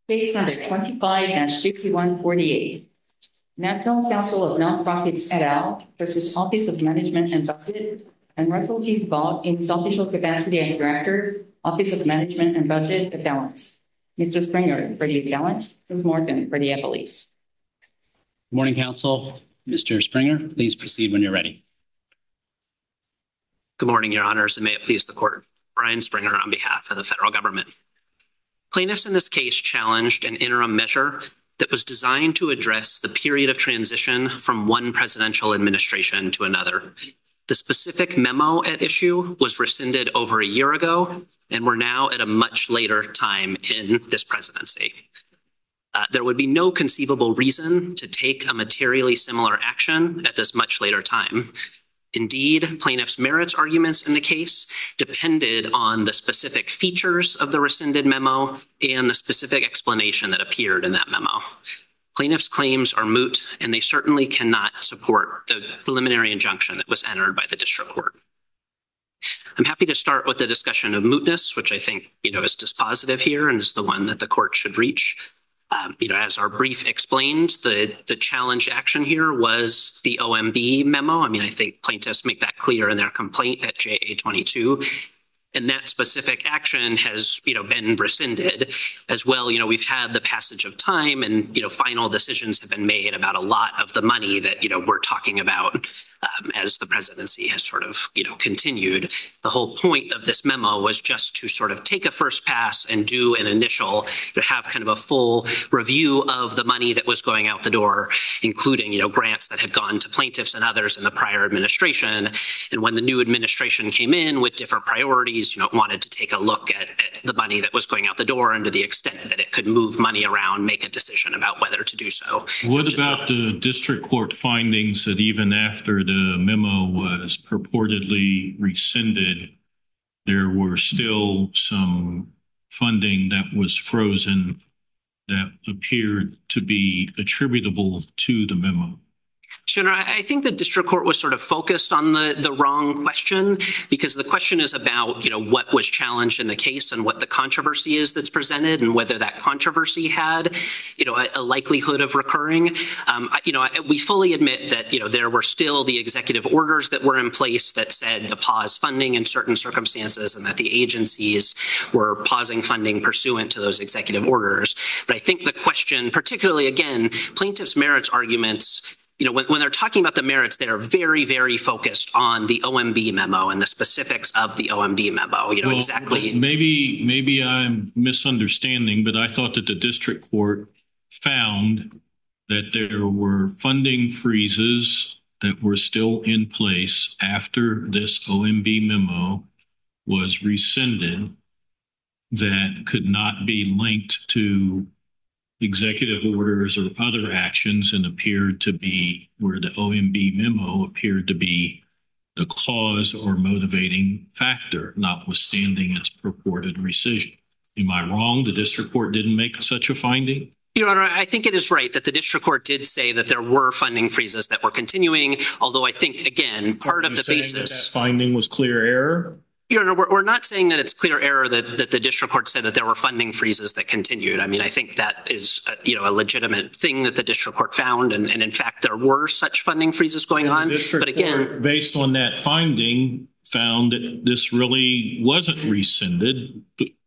Case number 25-5148. National Council of Nonprofits et al. Versus Office of Management and Budget, and Russell T. Vaught in his official capacity as Director, Office of Management and Budget, Appellants. Mr. Springer for the appellants, Ms. Morton for the appellees. Good morning, Council. Mr. Springer, please proceed when you're ready. Good morning, Your Honors, and may it please the Court. Brian Springer on behalf of the federal government. Plaintiffs in this case challenged an interim measure that was designed to address the period of transition from one presidential administration to another. The specific memo at issue was rescinded over a year ago, and we're now at a much later time in this presidency. There would be no conceivable reason to take a materially similar action at this much later time. Indeed, plaintiffs' merits arguments in the case depended on the specific features of the rescinded memo and the specific explanation that appeared in that memo. Plaintiffs' claims are moot, and they certainly cannot support the preliminary injunction that was entered by the district court. I'm happy to start with the discussion of mootness, which I think is dispositive here and is the one that the court should reach. As our brief explained, the challenge action here was the OMB memo. I think plaintiffs make that clear in their complaint at JA 22. And that specific action has, been rescinded as well. We've had the passage of time and, final decisions have been made about a lot of the money that, we're talking about as the presidency has sort of, continued. The whole point of this memo was just to sort of take a first pass and do an initial, to have kind of a full review of the money that was going out the door, including, grants that had gone to plaintiffs and others in the prior administration. And when the new administration came in with different priorities, wanted to take a look at the money that was going out the door and to the extent that it could move money around, make a decision about whether to do so. What about the district court findings that even after the memo was purportedly rescinded, there were still some funding that was frozen that appeared to be attributable to the memo? Sure. I think the district court was sort of focused on the wrong question, because the question is about, what was challenged in the case and what the controversy is that's presented and whether that controversy had, a likelihood of recurring. We fully admit that, there were still the executive orders that were in place that said to pause funding in certain circumstances and that the agencies were pausing funding pursuant to those executive orders. But I think the question, particularly, again, plaintiffs' merits arguments, when they're talking about the merits, they are very, very focused on the OMB memo and the specifics of the OMB memo. Well, exactly. Maybe I'm misunderstanding, but I thought that the district court found that there were funding freezes that were still in place after this OMB memo was rescinded that could not be linked to executive orders or other actions and appeared to be where the OMB memo appeared to be the cause or motivating factor, notwithstanding its purported rescission. Am I wrong? The district court didn't make such a finding? Your Honor, I think it is right that the district court did say that there were funding freezes that were continuing, although I think, again, part of the basis... That finding was clear error? Your Honor, we're not saying that it's clear error that the district court said that there were funding freezes that continued. I think that is, a legitimate thing that the district court found, and in fact, there were such funding freezes going on. But again, based on that finding, found that this really wasn't rescinded.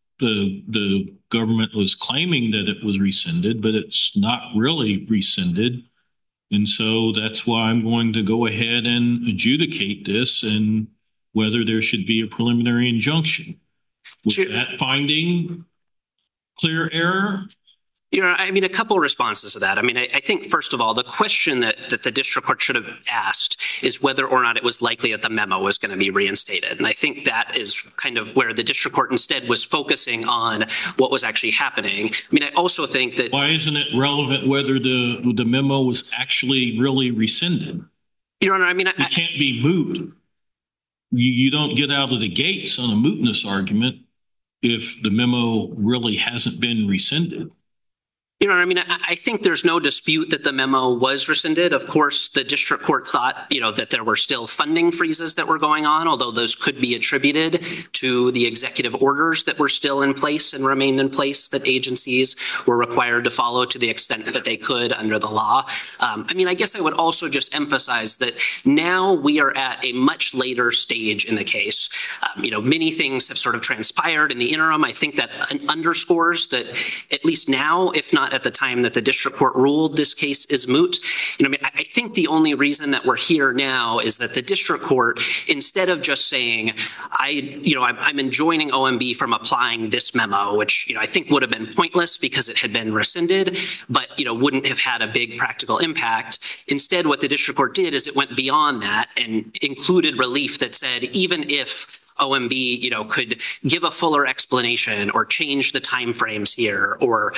The government was claiming that it was rescinded, but it's not really rescinded. And so that's why I'm going to go ahead and adjudicate this and whether there should be a preliminary injunction. Was that finding clear error? A couple of responses to that. I think, first of all, the question that the district court should have asked is whether or not it was likely that the memo was going to be reinstated. And I think that is kind of where the district court instead was focusing on what was actually happening. I also think that... Why isn't it relevant whether the memo was actually really rescinded? Your Honor, it can't be moot. You don't get out of the gates on a mootness argument if the memo really hasn't been rescinded. Your Honor, I mean, I think there's no dispute that the memo was rescinded. Of course, the district court thought, that there were still funding freezes that were going on, although those could be attributed to the executive orders that were still in place and remained in place that agencies were required to follow to the extent that they could under the law. I guess I would also just emphasize that now we are at a much later stage in the case. Many things have sort of transpired in the interim. I think that underscores that at least now, if not at the time that the district court ruled this case is moot. I think the only reason that we're here now is that the district court, instead of just saying, I'm enjoining OMB from applying this memo, which, I think would have been pointless because it had been rescinded, but, wouldn't have had a big practical impact. Instead, what the district court did is it went beyond that and included relief that said, even if OMB, could give a fuller explanation or change the timeframes here, or,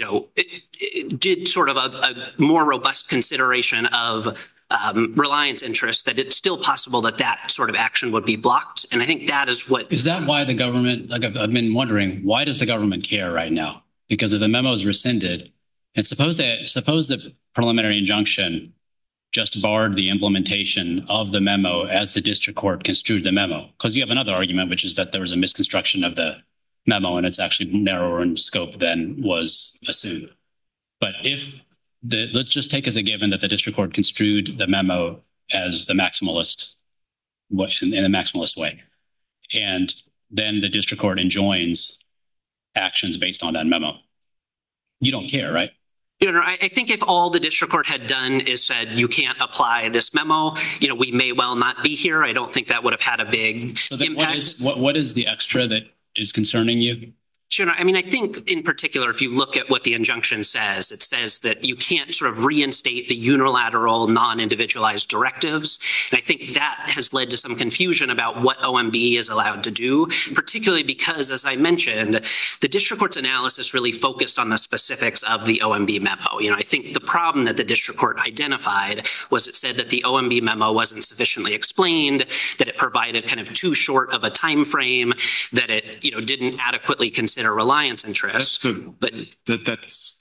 it did sort of a more robust consideration of reliance interest, that it's still possible that sort of action would be blocked. And I think that is what... Is that why the government, I've been wondering, why does the government care right now? Because if the memo is rescinded, and suppose the preliminary injunction just barred the implementation of the memo as the district court construed the memo. Because you have another argument, which is that there was a misconstruction of the memo and it's actually narrower in scope than was assumed. But let's just take as a given that the district court construed the memo as the maximalist, in a maximalist way. And then the district court enjoins actions based on that memo. You don't care, right? I think if all the district court had done is said, you can't apply this memo, we may well not be here. I don't think that would have had a big impact. What is the extra that is concerning you? Sure. I think in particular, if you look at what the injunction says, it says that you can't sort of reinstate the unilateral, non-individualized directives. And I think that has led to some confusion about what OMB is allowed to do, particularly because, as I mentioned, the district court's analysis really focused on the specifics of the OMB memo. I think the problem that the district court identified was it said that the OMB memo wasn't sufficiently explained, that it provided kind of too short of a time frame, that it, didn't adequately consider reliance interests. That's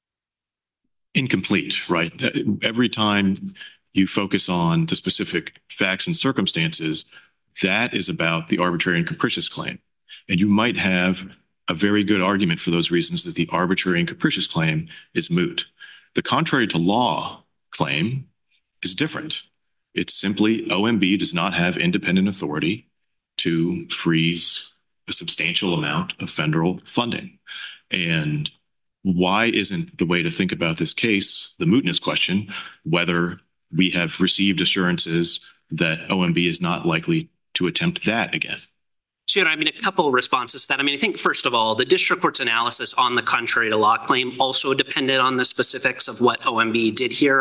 incomplete, right? Every time you focus on the specific facts and circumstances, that is about the arbitrary and capricious claim. And you might have a very good argument for those reasons that the arbitrary and capricious claim is moot. The contrary to law claim is different. It's simply OMB does not have independent authority to freeze a substantial amount of federal funding. And why isn't the way to think about this case, the mootness question, whether we have received assurances that OMB is not likely to attempt that again? Sure. A couple of responses to that. I think, first of all, the district court's analysis on the contrary to law claim also depended on the specifics of what OMB did here.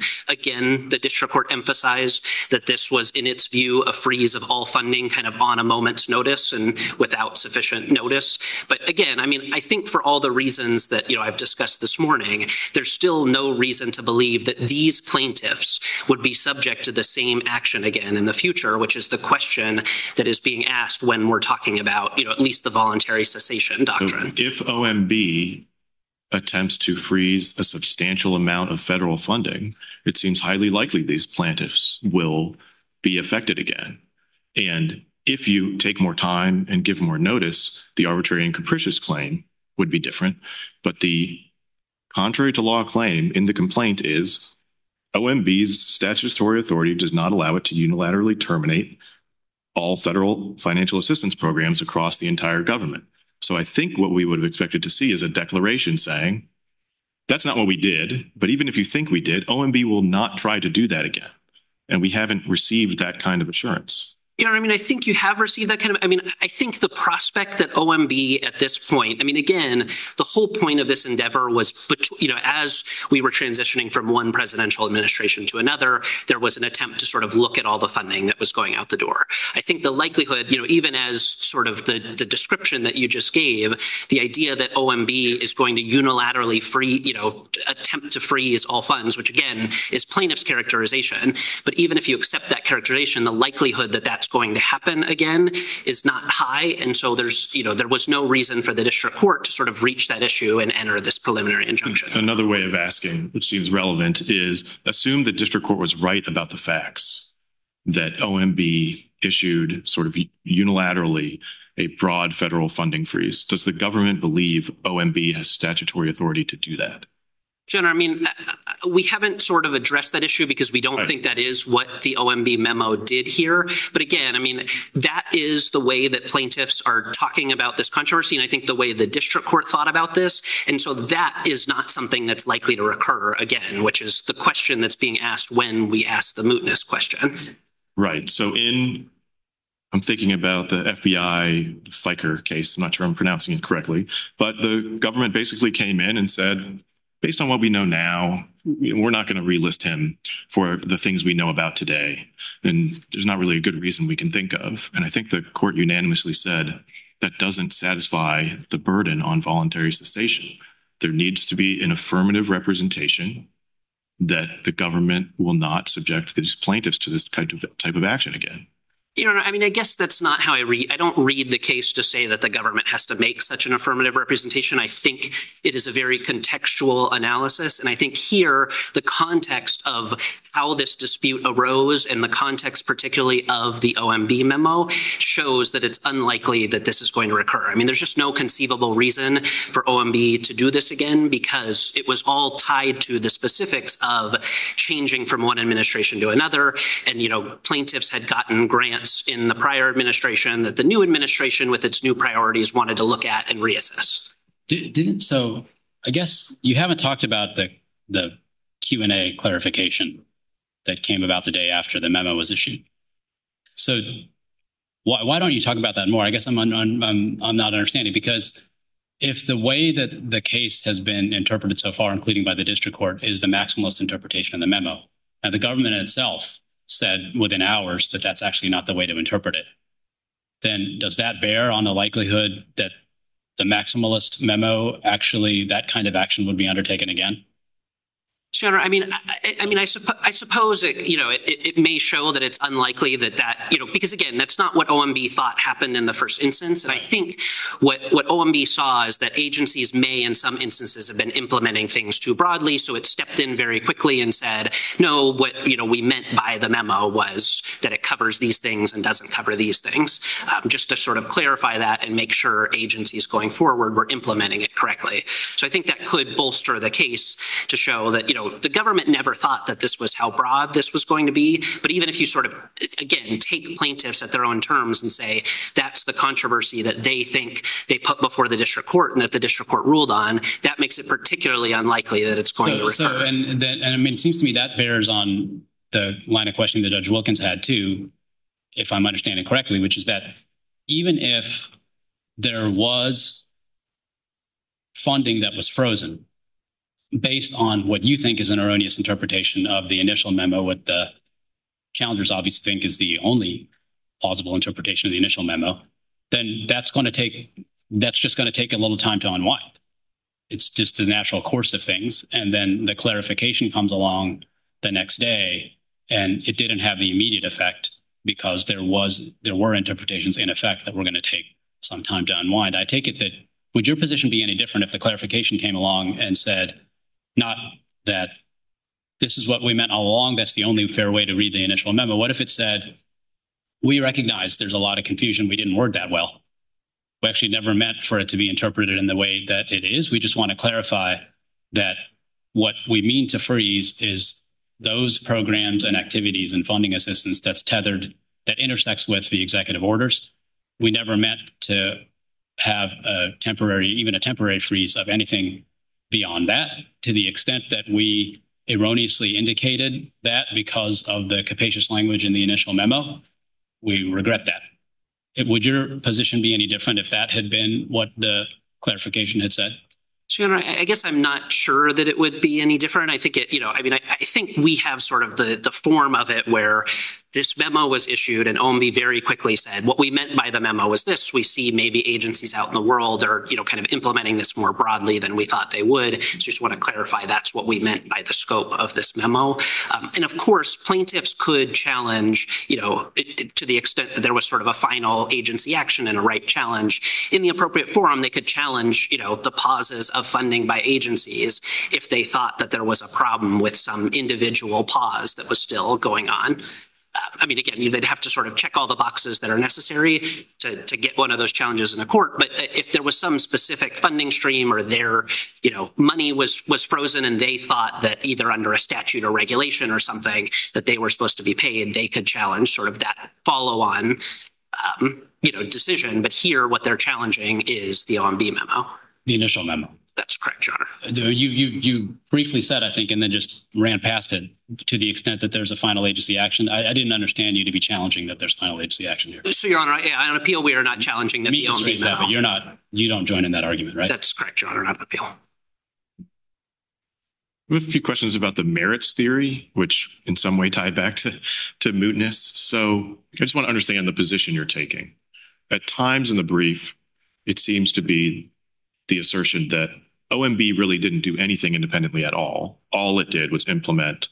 Again, the district court emphasized that this was, in its view, a freeze of all funding kind of on a moment's notice and without sufficient notice. But again, I think for all the reasons that, I've discussed this morning, there's still no reason to believe that these plaintiffs would be subject to the same action again in the future, which is the question that is being asked when we're talking about, at least the voluntary cessation doctrine. If OMB attempts to freeze a substantial amount of federal funding, it seems highly likely these plaintiffs will be affected again. And if you take more time and give more notice, the arbitrary and capricious claim would be different. But the contrary to law claim in the complaint is OMB's statutory authority does not allow it to unilaterally terminate all federal financial assistance programs across the entire government. So I think what we would have expected to see is a declaration saying, that's not what we did, but even if you think we did, OMB will not try to do that again. And we haven't received that kind of assurance. I think you have received that kind of, I think the prospect that OMB at this point, again, the whole point of this endeavor was, as we were transitioning from one presidential administration to another, there was an attempt to sort of look at all the funding that was going out the door. I think the likelihood, even as sort of the description that you just gave, the idea that OMB is going to unilaterally attempt to freeze all funds, which again is plaintiff's characterization. But even if you accept that characterization, the likelihood that that's going to happen again is not high. And so there was no reason for the district court to sort of reach that issue and enter this preliminary injunction. Another way of asking, which seems relevant, is assume the district court was right about the facts, that OMB issued sort of unilaterally a broad federal funding freeze. Does the government believe OMB has statutory authority to do that? Jenna, I mean, we haven't sort of addressed that issue because we don't think that is what the OMB memo did here. But again, I mean, that is the way that plaintiffs are talking about this controversy, and I think the way the district court thought about this. And so that is not something that's likely to recur again, which is the question that's being asked when we ask the mootness question. Right. So I'm thinking about the FBI Fiker case. I'm not sure I'm pronouncing it correctly, but the government basically came in and said, based on what we know now, we're not going to relist him for the things we know about today. And there's not really a good reason we can think of. And I think the court unanimously said that doesn't satisfy the burden on voluntary cessation. There needs to be an affirmative representation that the government will not subject these plaintiffs to this type of action again. I mean, I guess that's not how I read. I don't read the case to say that the government has to make such an affirmative representation. I think it is a very contextual analysis. And I think here, the context of how this dispute arose and the context particularly of the OMB memo shows that it's unlikely that this is going to recur. I mean, there's just no conceivable reason for OMB to do this again because it was all tied to the specifics of changing from one administration to another. And, plaintiffs had gotten grants in the prior administration that the new administration with its new priorities wanted to look at and reassess. So I guess you haven't talked about the Q&A clarification that came about the day after the memo was issued. So why don't you talk about that more? I guess I'm not understanding, because if the way that the case has been interpreted so far, including by the district court, is the maximalist interpretation of the memo, and the government itself said within hours that that's actually not the way to interpret it, then does that bear on the likelihood that the maximalist memo, actually that kind of action would be undertaken again? Senator, I suppose it may show that it's unlikely that because again, that's not what OMB thought happened in the first instance. And I think what OMB saw is that agencies may in some instances have been implementing things too broadly. So it stepped in very quickly and said, no, what we meant by the memo was that it covers these things and doesn't cover these things, just to sort of clarify that and make sure agencies going forward were implementing it correctly. So I think that could bolster the case to show that, the government never thought that this was how broad this was going to be. But even if you sort of, again, take plaintiffs at their own terms and say that's the controversy that they think they put before the district court and that the district court ruled on, that makes it particularly unlikely that it's going to recur. And it seems to me that bears on the line of questioning that Judge Wilkins had too, if I'm understanding correctly, which is that even if there was funding that was frozen, based on what you think is an erroneous interpretation of the initial memo, what the challengers obviously think is the only plausible interpretation of the initial memo, then that's just going to take a little time to unwind. It's just the natural course of things. And then the clarification comes along the next day, and it didn't have the immediate effect because there were interpretations in effect that were going to take some time to unwind. I take it that, would your position be any different if the clarification came along and said, not that this is what we meant all along, that's the only fair way to read the initial memo? What if it said, we recognize there's a lot of confusion, we didn't word that well. We actually never meant for it to be interpreted in the way that it is. We just want to clarify that what we mean to freeze is those programs and activities and funding assistance that's tethered, that intersects with the executive orders. We never meant to have even a temporary freeze of anything beyond that, to the extent that we erroneously indicated that because of the capacious language in the initial memo. We regret that. Would your position be any different if that had been what the clarification had said? So, I guess I'm not sure that it would be any different. I think I think we have sort of the form of it where This memo was issued and OMB very quickly said, what we meant by the memo was this. We see maybe agencies out in the world are, kind of implementing this more broadly than we thought they would. So just want to clarify that's what we meant by the scope of this memo. And of course, plaintiffs could challenge, to the extent that there was sort of a final agency action and a right challenge in the appropriate forum, they could challenge, the pauses of funding by agencies if they thought that there was a problem with some individual pause that was still going on. Again, they'd have to sort of check all the boxes that are necessary to get one of those challenges in the court. But if there was some specific funding stream or their, money was frozen and they thought that either under a statute or regulation or something that they were supposed to be paid, they could challenge sort of that follow-on, decision. But here, what they're challenging is the OMB memo. The initial memo. That's correct, Your Honor. You briefly said, I think, and then just ran past it to the extent that there's a final agency action. I didn't understand you to be challenging that there's final agency action here. So, Your Honor, on appeal, we are not challenging that the OMB memo. But you don't join in that argument, right? That's correct, Your Honor, not appeal. We have a few questions about the merits theory, which in some way tie back to mootness. So I just want to understand the position you're taking. At times in the brief, it seems to be the assertion that OMB really didn't do anything independently at all. All it did was implement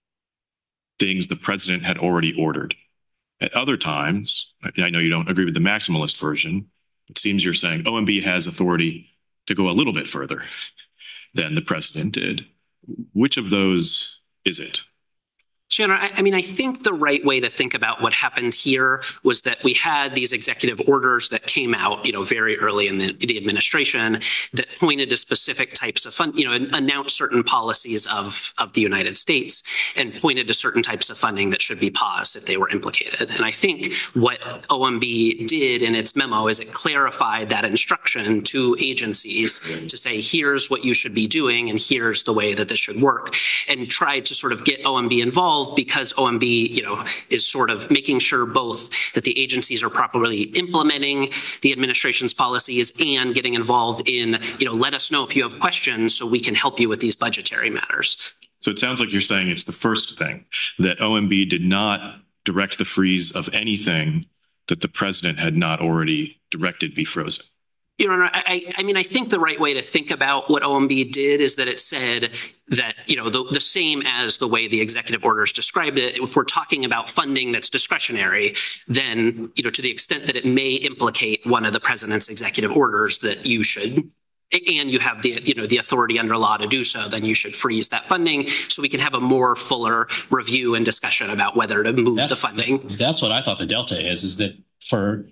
things the president had already ordered. At other times, I know you don't agree with the maximalist version, it seems you're saying OMB has authority to go a little bit further than the president did. Which of those is it? So, Your Honor, I think the right way to think about what happened here was that we had these executive orders that came out, very early in the administration that pointed to specific types of fund, announced certain policies of the United States and pointed to certain types of funding that should be paused if they were implicated. And I think what OMB did in its memo is it clarified that instruction to agencies to say, here's what you should be doing and here's the way that this should work, and tried to sort of get OMB involved because OMB, is sort of making sure both that the agencies are properly implementing the administration's policies and getting involved in, let us know if you have questions so we can help you with these budgetary matters. So it sounds like you're saying it's the first thing, that OMB did not direct the freeze of anything that the president had not already directed be frozen. Your Honor, I think the right way to think about what OMB did is that it said that, the same as the way the executive orders described it, if we're talking about funding that's discretionary, then, to the extent that it may implicate one of the president's executive orders that you should, and you have the authority under law to do so, then you should freeze that funding so we can have a more fuller review and discussion about whether to move the funding. That's what I thought the delta is that for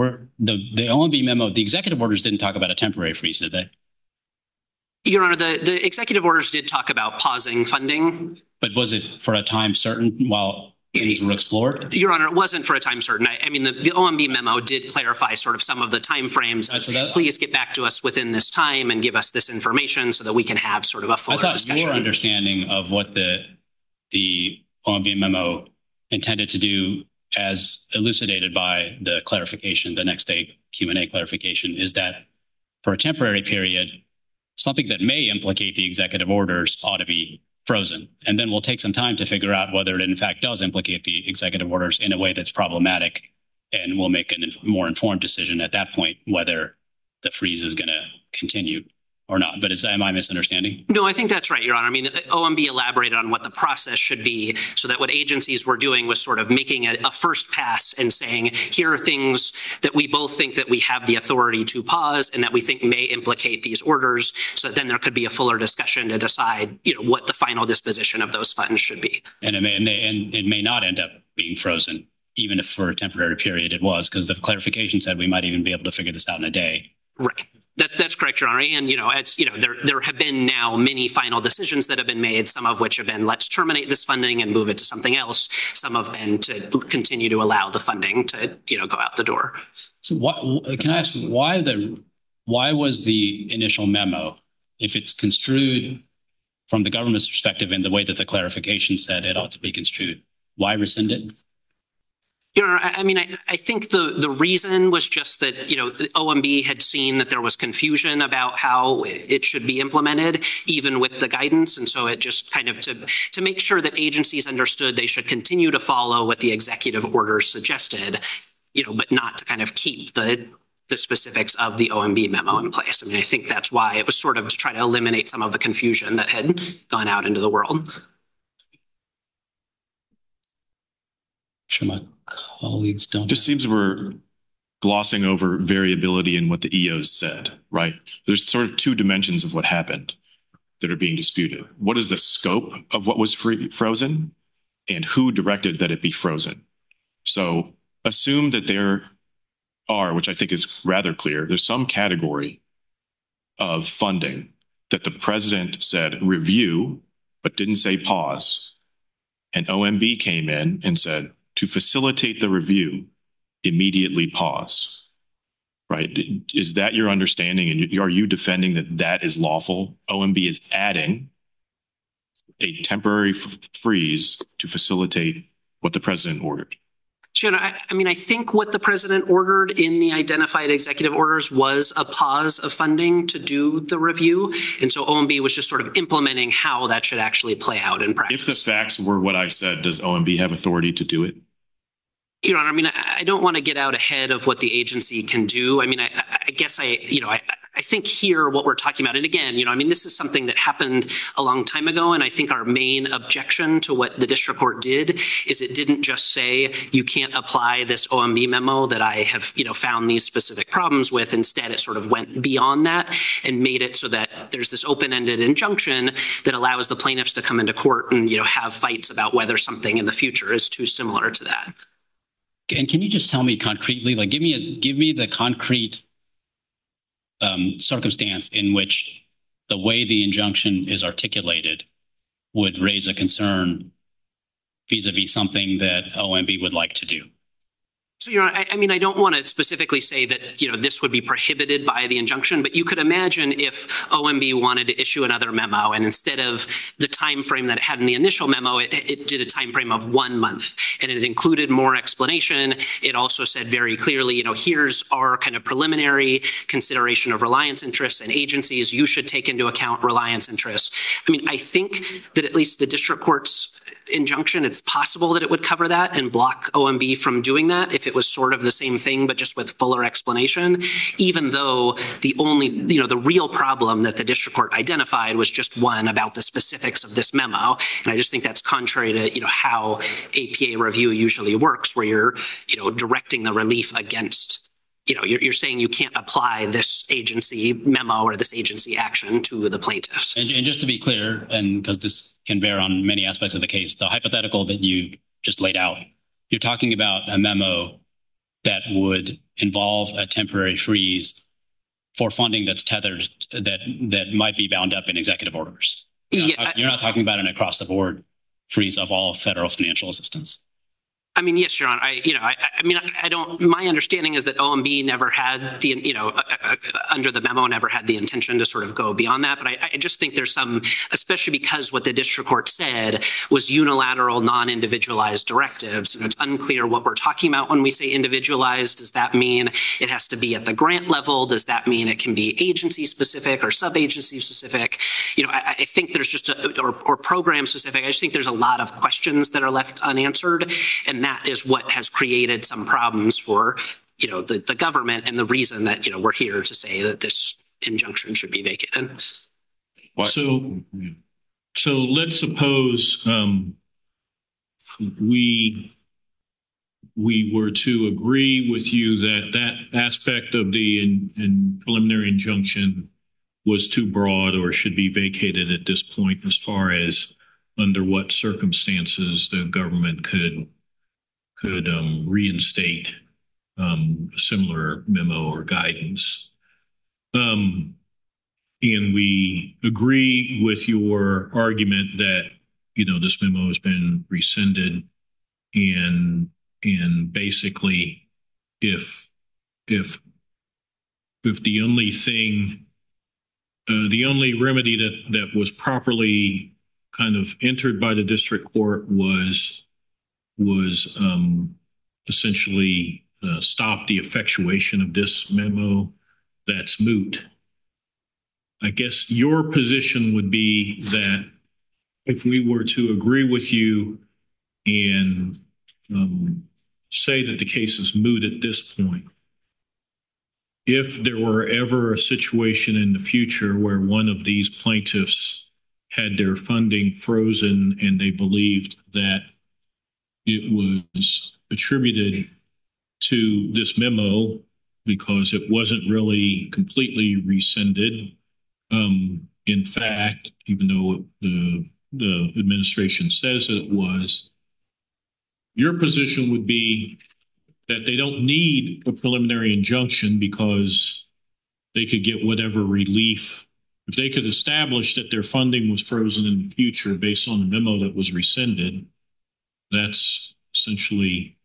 the OMB memo, the executive orders didn't talk about a temporary freeze, did they? Your Honor, the executive orders did talk about pausing funding. But was it for a time certain while things were explored? Your Honor, it wasn't for a time certain. The OMB memo did clarify sort of some of the timeframes. Please get back to us within this time and give us this information so that we can have sort of a fuller discussion. I thought your understanding of what the OMB memo intended to do, as elucidated by the clarification, the next day Q&A clarification, is that for a temporary period, something that may implicate the executive orders ought to be frozen. And then we'll take some time to figure out whether it in fact does implicate the executive orders in a way that's problematic. And we'll make a more informed decision at that point whether the freeze is going to continue or not. But am I misunderstanding? No, I think that's right, Your Honor. OMB elaborated on what the process should be so that what agencies were doing was sort of making a first pass and saying, here are things that we both think that we have the authority to pause and that we think may implicate these orders. So then there could be a fuller discussion to decide, what the final disposition of those funds should be. And it may not end up being frozen, even if for a temporary period it was, because the clarification said we might even be able to figure this out in a day. Right. That's correct, Your Honor. And, there have been now many final decisions that have been made, some of which have been, let's terminate this funding and move it to something else. Some have been to continue to allow the funding to, go out the door. So can I ask why was the initial memo, if it's construed from the government's perspective in the way that the clarification said it ought to be construed, why rescind it? Your Honor, I think the reason was just that, the OMB had seen that there was confusion about how it should be implemented, even with the guidance. And so it just kind of to make sure that agencies understood they should continue to follow what the executive orders suggested, but not to kind of keep the specifics of the OMB memo in place. I think that's why it was sort of to try to eliminate some of the confusion that had gone out into the world. Sure, my colleagues don't. Just seems we're glossing over variability in what the EOs said, right? There's sort of two dimensions of what happened that are being disputed. What is the scope of what was frozen, and who directed that it be frozen? So assume that there are, which I think is rather clear, there's some category of funding that the president said review, but didn't say pause. And OMB came in and said, to facilitate the review, immediately pause, right? Is that your understanding? And are you defending that that is lawful? OMB is adding a temporary freeze to facilitate what the president ordered. Sure. I think what the president ordered in the identified executive orders was a pause of funding to do the review. And so OMB was just sort of implementing how that should actually play out in practice. If the facts were what I said, does OMB have authority to do it? Your Honor, I don't want to get out ahead of what the agency can do. I guess I think here what we're talking about, and again, this is something that happened a long time ago, and I think our main objection to what the district court did is it didn't just say you can't apply this OMB memo that I have, found these specific problems with. Instead, it sort of went beyond that and made it so that there's this open-ended injunction that allows the plaintiffs to come into court and, have fights about whether something in the future is too similar to that. And can you just tell me concretely, give me the concrete circumstance in which the way the injunction is articulated would raise a concern vis-a-vis something that OMB would like to do? So, Your Honor, I don't want to specifically say that, this would be prohibited by the injunction, but you could imagine if OMB wanted to issue another memo and instead of the time frame that it had in the initial memo, it did a time frame of 1 month and it included more explanation. It also said very clearly, here's our kind of preliminary consideration of reliance interests and agencies. You should take into account reliance interests. I think that at least the district court's injunction, it's possible that it would cover that and block OMB from doing that if it was sort of the same thing, but just with fuller explanation, even though the real problem that the district court identified was just one about the specifics of this memo. And I just think that's contrary to, how APA review usually works, where you're, directing the relief against, you're saying you can't apply this agency memo or this agency action to the plaintiffs. And just to be clear, and because this can bear on many aspects of the case, the hypothetical that you just laid out, you're talking about a memo that would involve a temporary freeze for funding that's tethered, that might be bound up in executive orders. You're not talking about an across the board freeze of all federal financial assistance. Yes, Your Honor. I don't. My understanding is that OMB never had the, under the memo, never had the intention to sort of go beyond that. But I just think there's some, especially because what the district court said was unilateral, non-individualized directives. And it's unclear what we're talking about when we say individualized. Does that mean it has to be at the grant level? Does that mean it can be agency specific or sub-agency specific? I think there's just or program specific. I just think there's a lot of questions that are left unanswered, and that is what has created some problems for, the government, and the reason that, we're here to say that this injunction should be vacated. So let's suppose we were to agree with you that aspect of the preliminary injunction was too broad or should be vacated at this point, as far as under what circumstances the government could reinstate a similar memo or guidance. And we agree with your argument that, this memo has been rescinded, and basically if the only thing, the only remedy that was properly kind of entered by the district court was essentially stop the effectuation of this memo, that's moot. I guess your position would be that if we were to agree with you and say that the case is moot at this point, if there were ever a situation in the future where one of these plaintiffs had their funding frozen and they believed that it was attributed to this memo because it wasn't really completely rescinded, in fact, even though the administration says it was, your position would be that they don't need a preliminary injunction because they could get whatever relief. If they could establish that their funding was frozen in the future based on the memo that was rescinded, that's essentially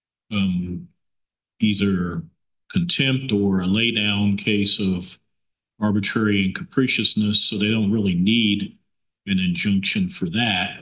either contempt or a lay down case of arbitrary and capriciousness, so they don't really need an injunction for that.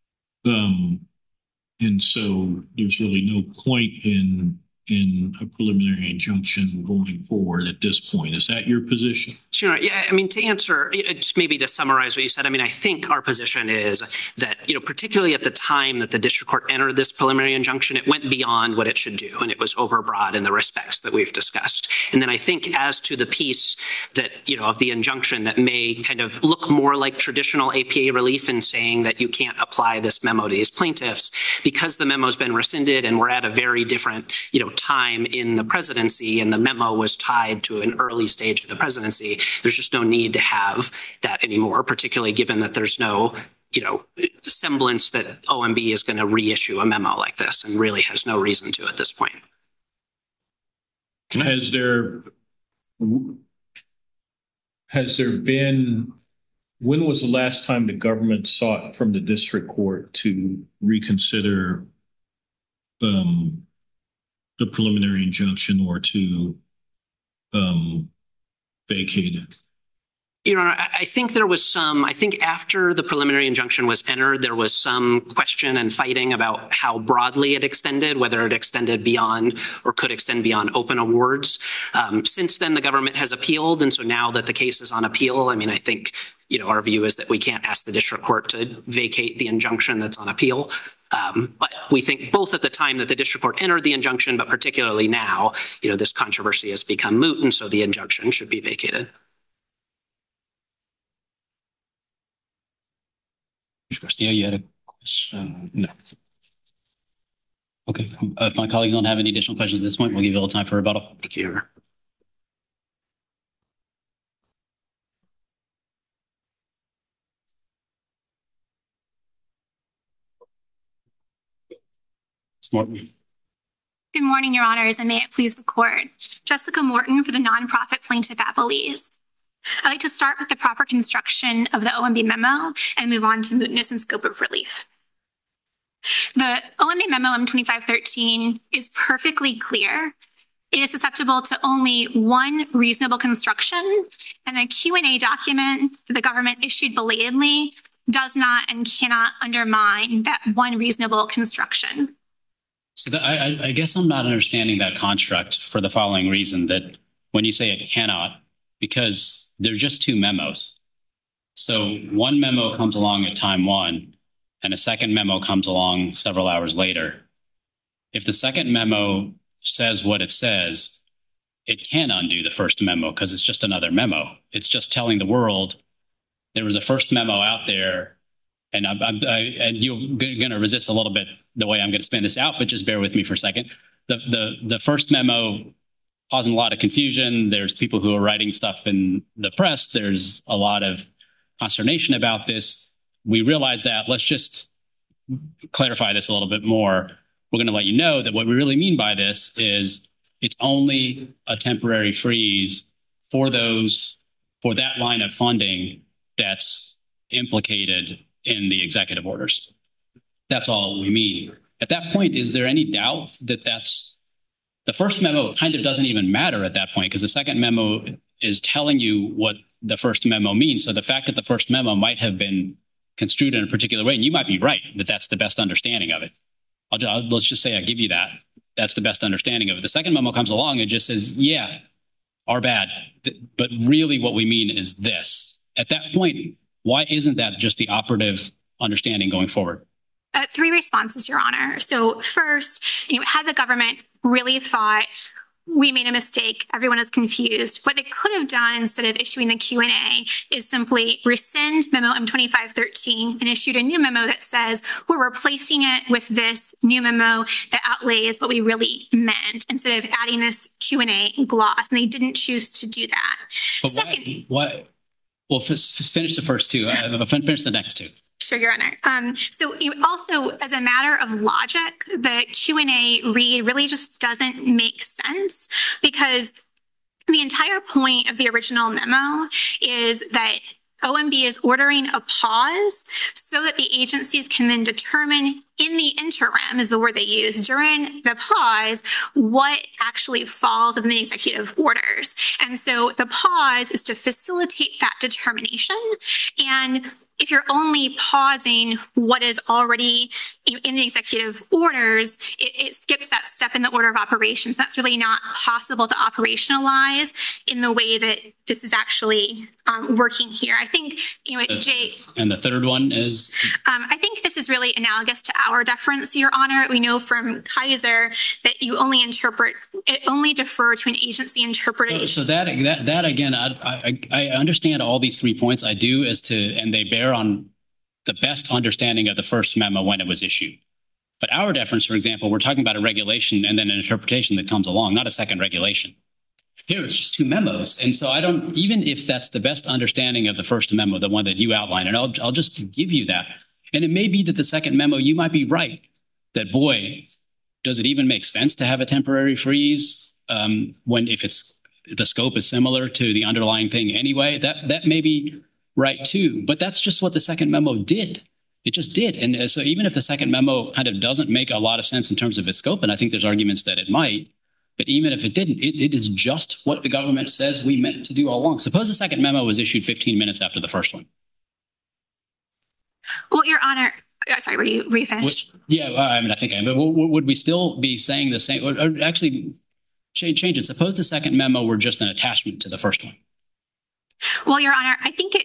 And so there's really no point in a preliminary injunction going forward at this point. Is that your position? Sure. Yeah. I mean, to answer, just maybe to summarize what you said, I mean, I think our position is that, particularly at the time that the district court entered this preliminary injunction, it went beyond what it should do, and it was overbroad in the respects that we've discussed. And then I think as to the piece that, of the injunction that may kind of look more like traditional APA relief in saying that you can't apply this memo to these plaintiffs, because the memo's been rescinded and we're at a very different, time in the presidency, and the memo was tied to an early stage of the presidency, there's just no need to have that anymore, particularly given that there's no, semblance that OMB is going to reissue a memo like this, and really has no reason to at this point. Has there been, when was the last time the government sought from the district court to reconsider the preliminary injunction or to vacate it? Your Honor, I think there was I think after the preliminary injunction was entered, there was some question and fighting about how broadly it extended, whether it extended beyond or could extend beyond open awards. Since then, the government has appealed. And so now that the case is on appeal, I mean, I think, our view is that we can't ask the district court to vacate the injunction that's on appeal. But we think both at the time that the district court entered the injunction, but particularly now, this controversy has become moot, and so the injunction should be vacated. Garcia, you had a question? No. Okay. If my colleagues don't have any additional questions at this point, we'll give you a little time for rebuttal. Thank you. Morton. Good morning, Your Honors, and may it please the court. Jessica Morton for the nonprofit plaintiff appellees. I'd like to start with the proper construction of the OMB memo and move on to mootness and scope of relief. The OMB memo M2513 is perfectly clear. It is susceptible to only one reasonable construction, and the Q&A document that the government issued belatedly does not and cannot undermine that one reasonable construction. So I guess I'm not understanding that construct for the following reason, that when you say it cannot, because they're just two memos. So one memo comes along at time one, and a second memo comes along several hours later. If the second memo says what it says, it can undo the first memo because it's just another memo. It's just telling the world there was a first memo out there, and you're going to resist a little bit the way I'm going to spin this out, but just bear with me for a second. The first memo causing a lot of confusion. There's people who are writing stuff in the press. There's a lot of consternation about this. We realize that. Let's just clarify this a little bit more. We're going to let you know that what we really mean by this is it's only a temporary freeze for that line of funding that's implicated in the executive orders. That's all we mean. At that point, is there any doubt that the first memo kind of doesn't even matter at that point, because the second memo is telling you what the first memo means. So the fact that the first memo might have been construed in a particular way, and you might be right that that's the best understanding of it. Let's just say I give you that. that's the best understanding of it. The second memo comes along and just says, yeah, our bad. But really what we mean is this. At that point, why isn't that just the operative understanding going forward? 3 responses, Your Honor. So first, had the government really thought we made a mistake, everyone is confused, what they could have done instead of issuing the Q&A is simply rescind memo M2513 and issued a new memo that says we're replacing it with this new memo that outlays what we really meant instead of adding this Q&A gloss. And they didn't choose to do that. But second, why? Well, finish the first 2. Finish the next 2. Sure, Your Honor. So you also, as a matter of logic, the Q&A read really just doesn't make sense because the entire point of the original memo is that OMB is ordering a pause so that the agencies can then determine in the interim, is the word they use, during the pause, what actually falls within the executive orders. And so the pause is to facilitate that determination. And if you're only pausing what is already in the executive orders, it skips that step in the order of operations. That's really not possible to operationalize in the way that this is actually working here. I think, Jay. And the third one is? I think this is really analogous to our deference, Your Honor. We know from Kaiser that you only defer to an agency interpretation. So that again, I understand all these 3 points. I do and they bear on the best understanding of the first memo when it was issued. But our deference, for example, we're talking about a regulation and then an interpretation that comes along, not a second regulation. Here it's just 2 memos. And so even if that's the best understanding of the first memo, the one that you outlined, and I'll just give you that. And it may be that the second memo, you might be right, that boy, does it even make sense to have a temporary freeze if the scope is similar to the underlying thing anyway? That may be right too, but that's just what the second memo did. It just did. And so even if the second memo kind of doesn't make a lot of sense in terms of its scope, and I think there's arguments that it might, but even if it didn't, it is just what the government says we meant to do all along. Suppose the second memo was issued 15 minutes after the first one. Well, Your Honor, sorry, were you finished? I think but would we still be saying the same, or actually change it? Suppose the second memo were just an attachment to the first one. Well, Your Honor,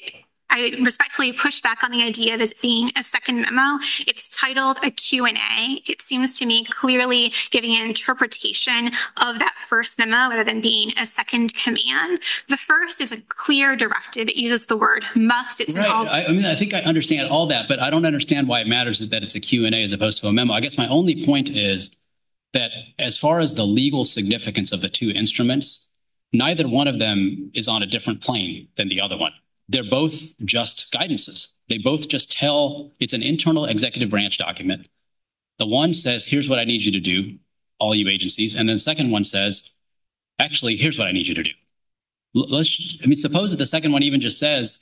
I respectfully push back on the idea of this being a second memo. It's titled a Q&A. It seems to me clearly giving an interpretation of that first memo rather than being a second command. The first is a clear directive. It uses the word must. It's right. I think I understand all that, but I don't understand why it matters that it's a Q&A as opposed to a memo. I guess my only point is that as far as the legal significance of the 2 instruments, neither one of them is on a different plane than the other one. They're both just guidances. They both just it's an internal executive branch document. The one says, here's what I need you to do, all you agencies. And then the second one says, actually, here's what I need you to do. Suppose that the second one even just says,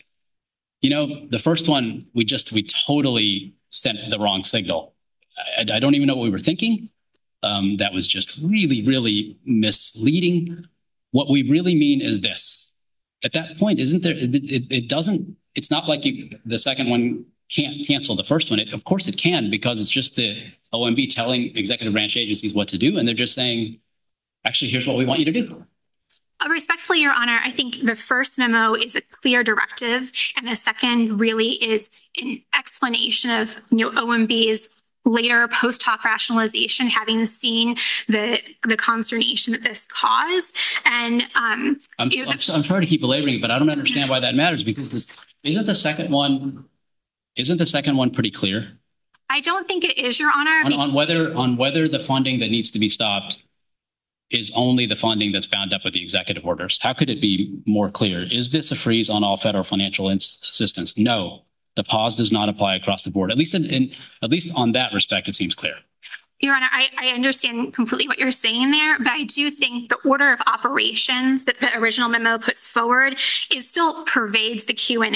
the first one, we totally sent the wrong signal. I don't even know what we were thinking. That was just really, really misleading. What we really mean is this. At that point, isn't there? It's not like the second one can't cancel the first one. Of course it can, because it's just the OMB telling executive branch agencies what to do. And they're just saying, actually, here's what we want you to do. Respectfully, Your Honor, I think the first memo is a clear directive. And the second really is an explanation of OMB's later post hoc rationalization, having seen the consternation that this caused. And I'm sorry to keep belaboring it, but I don't understand why that matters, because isn't the second one pretty clear? I don't think it is, Your Honor. On whether the funding that needs to be stopped is only the funding that's bound up with the executive orders. How could it be more clear? Is this a freeze on all federal financial assistance? No. The pause does not apply across the board. At least on that respect, it seems clear. Your Honor, I understand completely what you're saying there, but I do think the order of operations that the original memo puts forward still pervades the Q&A.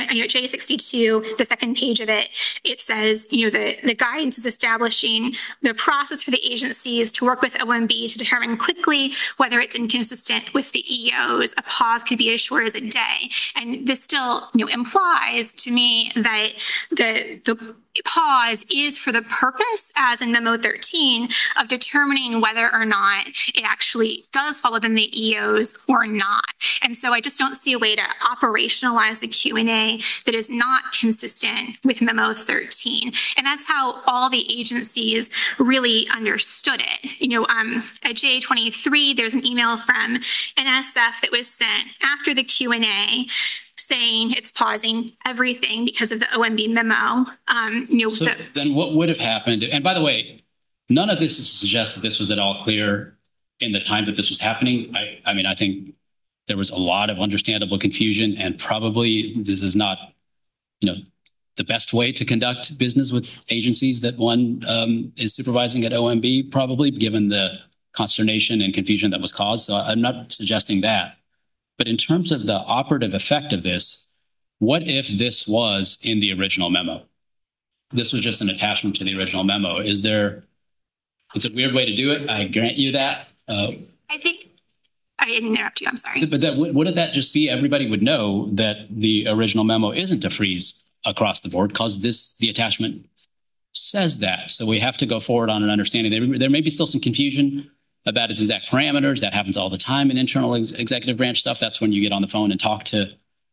J62, the second page of it, it says, the guidance is establishing the process for the agencies to work with OMB to determine quickly whether it's inconsistent with the EOs. A pause could be as short as a day. And this still implies to me that pause is for the purpose, as in Memo 13, of determining whether or not it actually does fall within the EOs or not. And so I just don't see a way to operationalize the Q&A that is not consistent with Memo 13. And that's how all the agencies really understood it. At J23, there's an email from NSF that was sent after the Q&A saying it's pausing everything because of the OMB memo. Then what would have happened? And by the way, none of this is to suggest that this was at all clear in the time that this was happening. I think there was a lot of understandable confusion, and probably this is not, the best way to conduct business with agencies that one is supervising at OMB, probably given the consternation and confusion that was caused. So I'm not suggesting that. But in terms of the operative effect of this, what if this was in the original memo? This was just an attachment to the original memo. It's a weird way to do it. I grant you that. I think I didn't interrupt you. I'm sorry. But wouldn't that just be everybody would know that the original memo isn't to freeze across the board because the attachment says that. So we have to go forward on an understanding. There may be still some confusion about its exact parameters. That happens all the time in internal executive branch stuff. That's when you get on the phone and talk to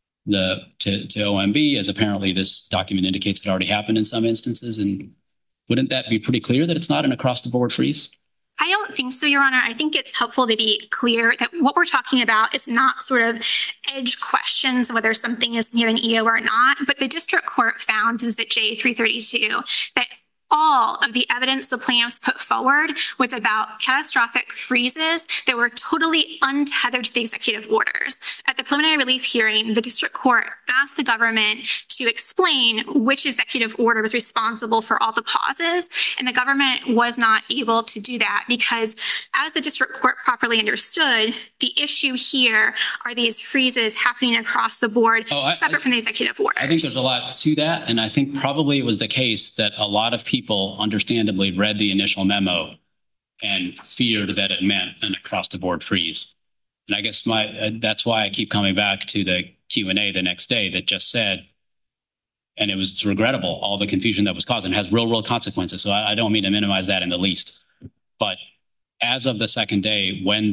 OMB, as apparently this document indicates it already happened in some instances. And wouldn't that be pretty clear that it's not an across-the-board freeze? I don't think so, Your Honor. I think it's helpful to be clear that what we're talking about is not sort of edge questions of whether something is near an EO or not, but the district court found, this is at J332, that all of the evidence the plaintiffs put forward was about catastrophic freezes that were totally untethered to the executive orders. At the preliminary relief hearing, the district court asked the government to explain which executive order was responsible for all the pauses, and the government was not able to do that because, as the district court properly understood, the issue here are these freezes happening across the board, separate from the executive orders. I think there's a lot to that, and I think probably it was the case that a lot of people understandably read the initial memo and feared that it meant an across-the-board freeze. And I guess that's why I keep coming back to the Q&A the next day that just said, and it was regrettable, all the confusion that was caused, and has real-world consequences. So I don't mean to minimize that in the least. But as of the second day, when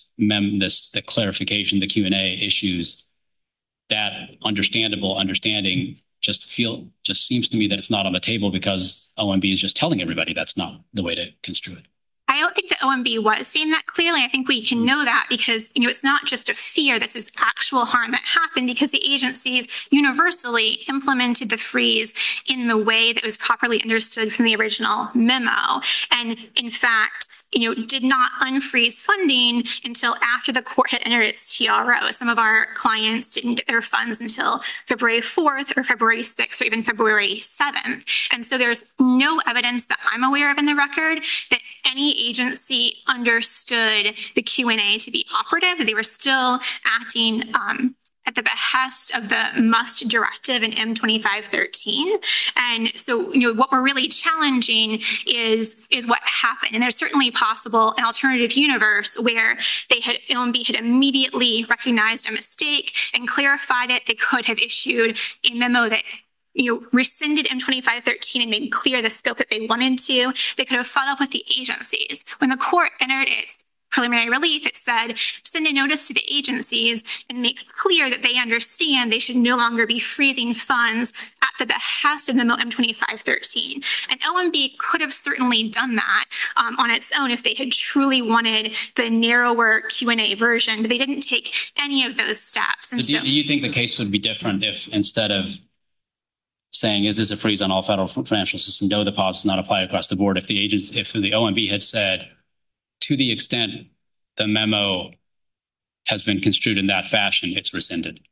the clarification, the Q&A issues, that understanding just seems to me that it's not on the table because OMB is just telling everybody that's not the way to construe it. I don't think the OMB was saying that clearly. I think we can know that because, it's not just a fear. This is actual harm that happened because the agencies universally implemented the freeze in the way that was properly understood from the original memo. And in fact, did not unfreeze funding until after the court had entered its TRO. Some of our clients didn't get their funds until February 4th or February 6th or even February 7th. And so there's no evidence that I'm aware of in the record that any agency understood the Q&A to be operative. They were still acting at the behest of the MUST directive in M2513. And so, what we're really challenging is what happened. And there's certainly possible an alternative universe where OMB had immediately recognized a mistake and clarified it. They could have issued a memo that rescinded M2513 and made clear the scope that they wanted to. They could have followed up with the agencies. When the court entered its preliminary relief, it said, send a notice to the agencies and make clear that they understand they should no longer be freezing funds at the behest of memo M2513. And OMB could have certainly done that on its own if they had truly wanted the narrower Q&A version, but they didn't take any of those steps. And so do you think the case would be different if instead of saying, is this a freeze on all federal financial system? No, the pause does not apply across the board. If the OMB had said, to the extent the memo has been construed in that fashion, it's rescinded.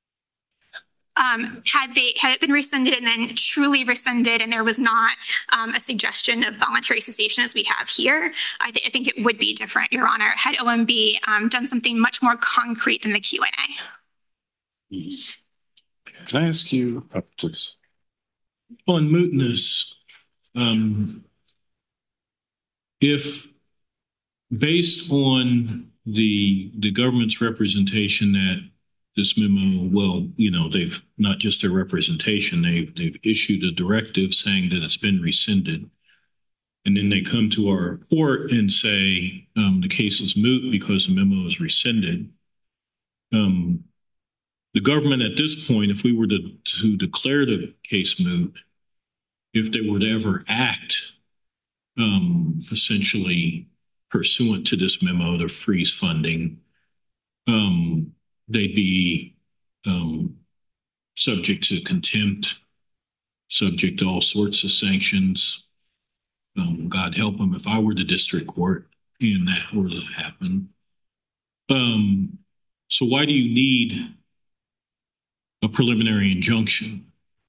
Had it been rescinded and then truly rescinded, and there was not a suggestion of voluntary cessation as we have here, I think it would be different, Your Honor, had OMB done something much more concrete than the Q&A. Can I ask you, please? On mootness, if based on the government's representation that this memo, well, they've not just a representation, they've issued a directive saying that it's been rescinded. And then they come to our court and say the case is moot because the memo is rescinded. The government at this point, if we were to declare the case moot, if they were to ever act essentially pursuant to this memo to freeze funding, they'd be subject to contempt, subject to all sorts of sanctions. God help them if I were the district court and that were to happen. So why do you need a preliminary injunction?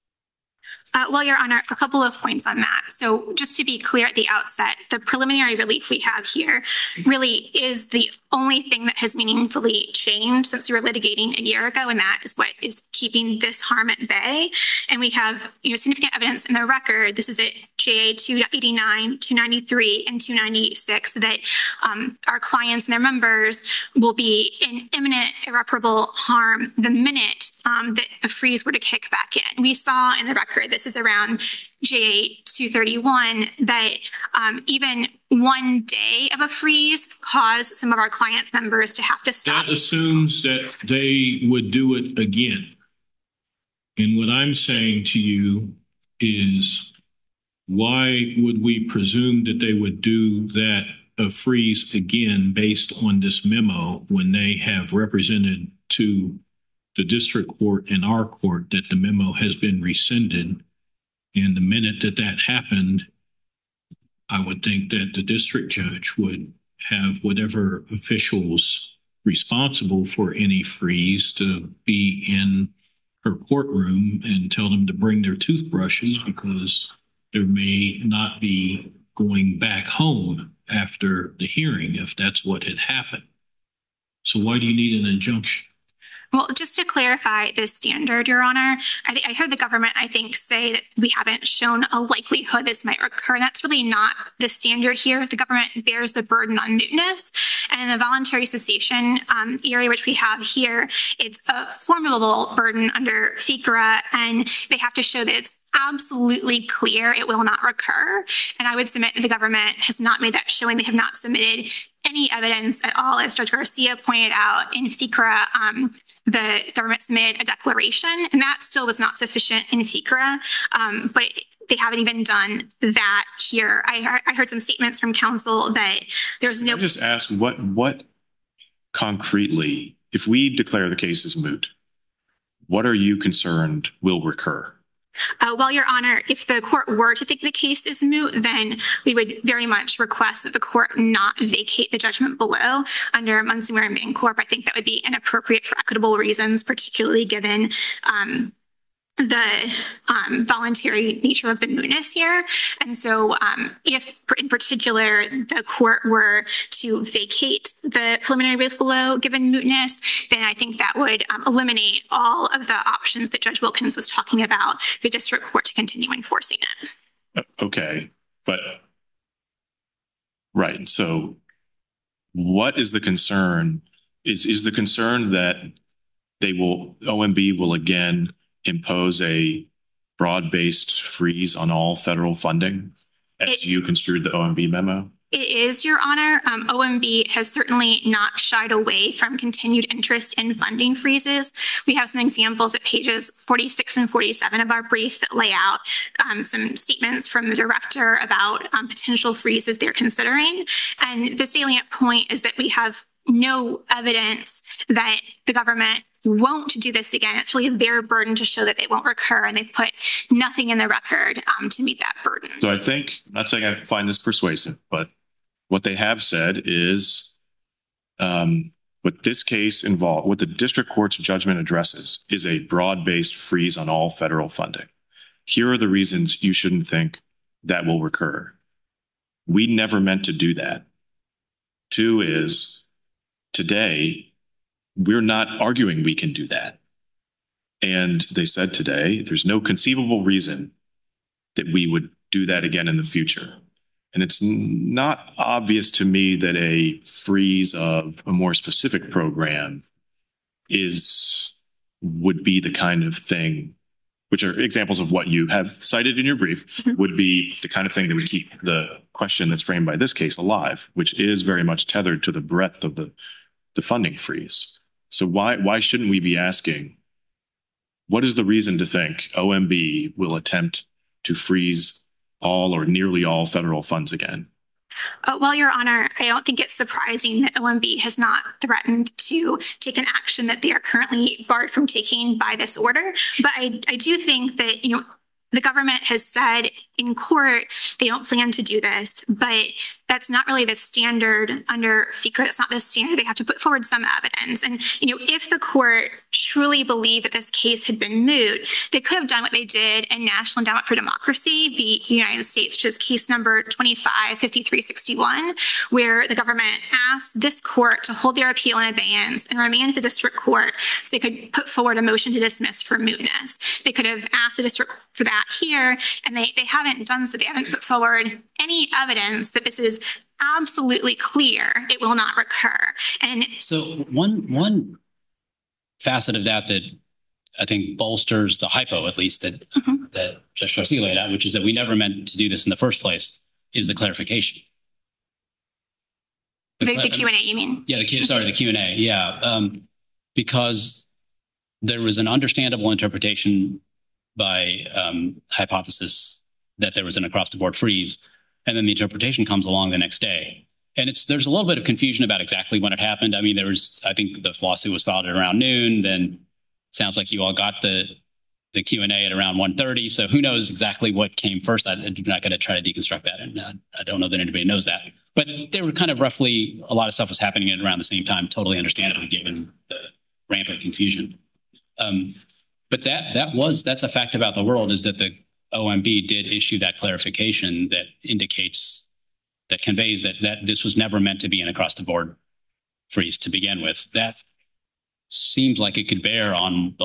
Well, Your Honor, a couple of points on that. So just to be clear at the outset, the preliminary relief we have here really is the only thing that has meaningfully changed since we were litigating a year ago, and that is what is keeping this harm at bay. And we have significant evidence in the record. This is at JA 289, 293, and 296 that our clients and their members will be in imminent irreparable harm the minute that a freeze were to kick back in. We saw in the record, this is around JA 231, that even one day of a freeze caused some of our clients' members to have to stop. That assumes that they would do it again. And what I'm saying to you is, why would we presume that they would do that a freeze again based on this memo when they have represented to the district court and our court that the memo has been rescinded? And the minute that that happened, I would think that the district judge would have whatever officials responsible for any freeze to be in her courtroom and tell them to bring their toothbrushes, because there may not be going back home after the hearing if that's what had happened. So why do you need an injunction? Well, just to clarify the standard, Your Honor, I heard the government, I think, say that we haven't shown a likelihood this might recur. That's really not the standard here. The government bears the burden on mootness. And in the voluntary cessation area, which we have here, it's a formidable burden under FCRA, and they have to show that it's absolutely clear it will not recur. And I would submit that the government has not made that showing. They have not submitted any evidence at all. As Judge Garcia pointed out, in FCRA, the government submitted a declaration, and that still was not sufficient in FCRA. But they haven't even done that here. I heard some statements from counsel that there's no— Can I just ask, what concretely, if we declare the case as moot, what are you concerned will recur? Well, Your Honor, if the court were to think the case is moot, then we would very much request that the court not vacate the judgment below under Munsingware and Bancorp. I think that would be inappropriate for equitable reasons, particularly given the voluntary nature of the mootness here. And so if, in particular, the court were to vacate the preliminary relief below given mootness, then I think that would eliminate all of the options that Judge Wilkins was talking about the district court to continue enforcing it. Okay, but right. So what is the concern? Is the concern that OMB will again impose a broad-based freeze on all federal funding as you construed the OMB memo? It is, Your Honor. OMB has certainly not shied away from continued interest in funding freezes. We have some examples at pages 46 and 47 of our brief that lay out some statements from the director about potential freezes they're considering. And the salient point is that we have no evidence that the government won't do this again. It's really their burden to show that they won't recur, and they've put nothing in the record to meet that burden. So I think, I'm not saying I find this persuasive, but what they have said is what this case involved, what the district court's judgment addresses is a broad-based freeze on all federal funding. Here are the reasons you shouldn't think that will recur. We never meant to do that. Two is, today, we're not arguing we can do that. And they said today, there's no conceivable reason that we would do that again in the future. And it's not obvious to me that a freeze of a more specific program is would be the kind of thing, which are examples of what you have cited in your brief, would be the kind of thing that would keep the question that's framed by this case alive, which is very much tethered to the breadth of the funding freeze. So why shouldn't we be asking, what is the reason to think OMB will attempt to freeze all or nearly all federal funds again? Well, Your Honor, I don't think it's surprising that OMB has not threatened to take an action that they are currently barred from taking by this order. But I do think that, the government has said in court they don't plan to do this, but that's not really the standard under FECA. That's not the standard. They have to put forward some evidence. And, if the court truly believed that this case had been moot, they could have done what they did in National Endowment for Democracy v. United States, which is case number 255361, where the government asked this court to hold their appeal in abeyance and remand the district court so they could put forward a motion to dismiss for mootness. They could have asked the district for that here, and they haven't done so. They haven't put forward any evidence that this is absolutely clear it will not recur. And so one facet of that I think bolsters the hypo, at least that Judge Garcia laid out, which is that we never meant to do this in the first place, is the clarification. The Q&A, you mean? Yeah, the Q&A. Yeah, because there was an understandable interpretation by hypothesis that there was an across-the-board freeze, and then the interpretation comes along the next day. And there's a little bit of confusion about exactly when it happened. I mean, I think the lawsuit was filed at around noon, then sounds like you all got the Q&A at around 1:30, so who knows exactly what came first. I'm not going to try to deconstruct that, and I don't know that anybody knows that. But there were kind of roughly, a lot of stuff was happening at around the same time, totally understandably, given the rampant confusion. But that's a fact about the world, is that the OMB did issue that clarification that conveys that this was never meant to be an across-the-board freeze to begin with. That seems like it could bear on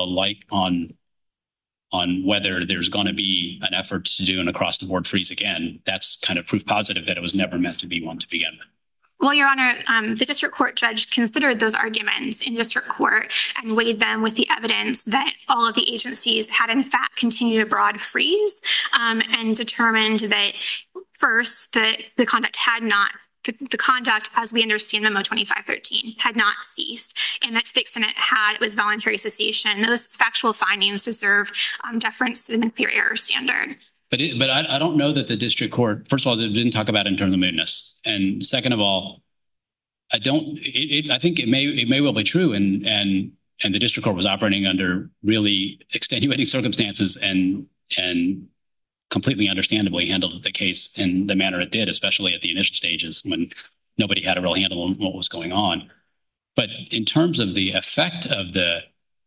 on whether there's going to be an effort to do an across-the-board freeze again. That's kind of proof positive that it was never meant to be one to begin with. Well, Your Honor, the district court judge considered those arguments in district court and weighed them with the evidence that all of the agencies had in fact continued a broad freeze, and determined that first, the conduct had not, the conduct as we understand Memo 2513 had not ceased, and that to the extent it was voluntary cessation. Those factual findings deserve deference to the McClear error standard. But I don't know that the district court, first of all, they didn't talk about internal mootness. And second of all, I think it may well be true. And the district court was operating under really extenuating circumstances and completely understandably handled the case in the manner it did, especially at the initial stages when nobody had a real handle on what was going on. But in terms of the effect of the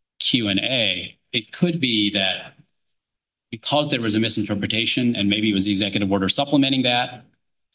Q&A, it could be that because there was a misinterpretation, and maybe it was the executive order supplementing that,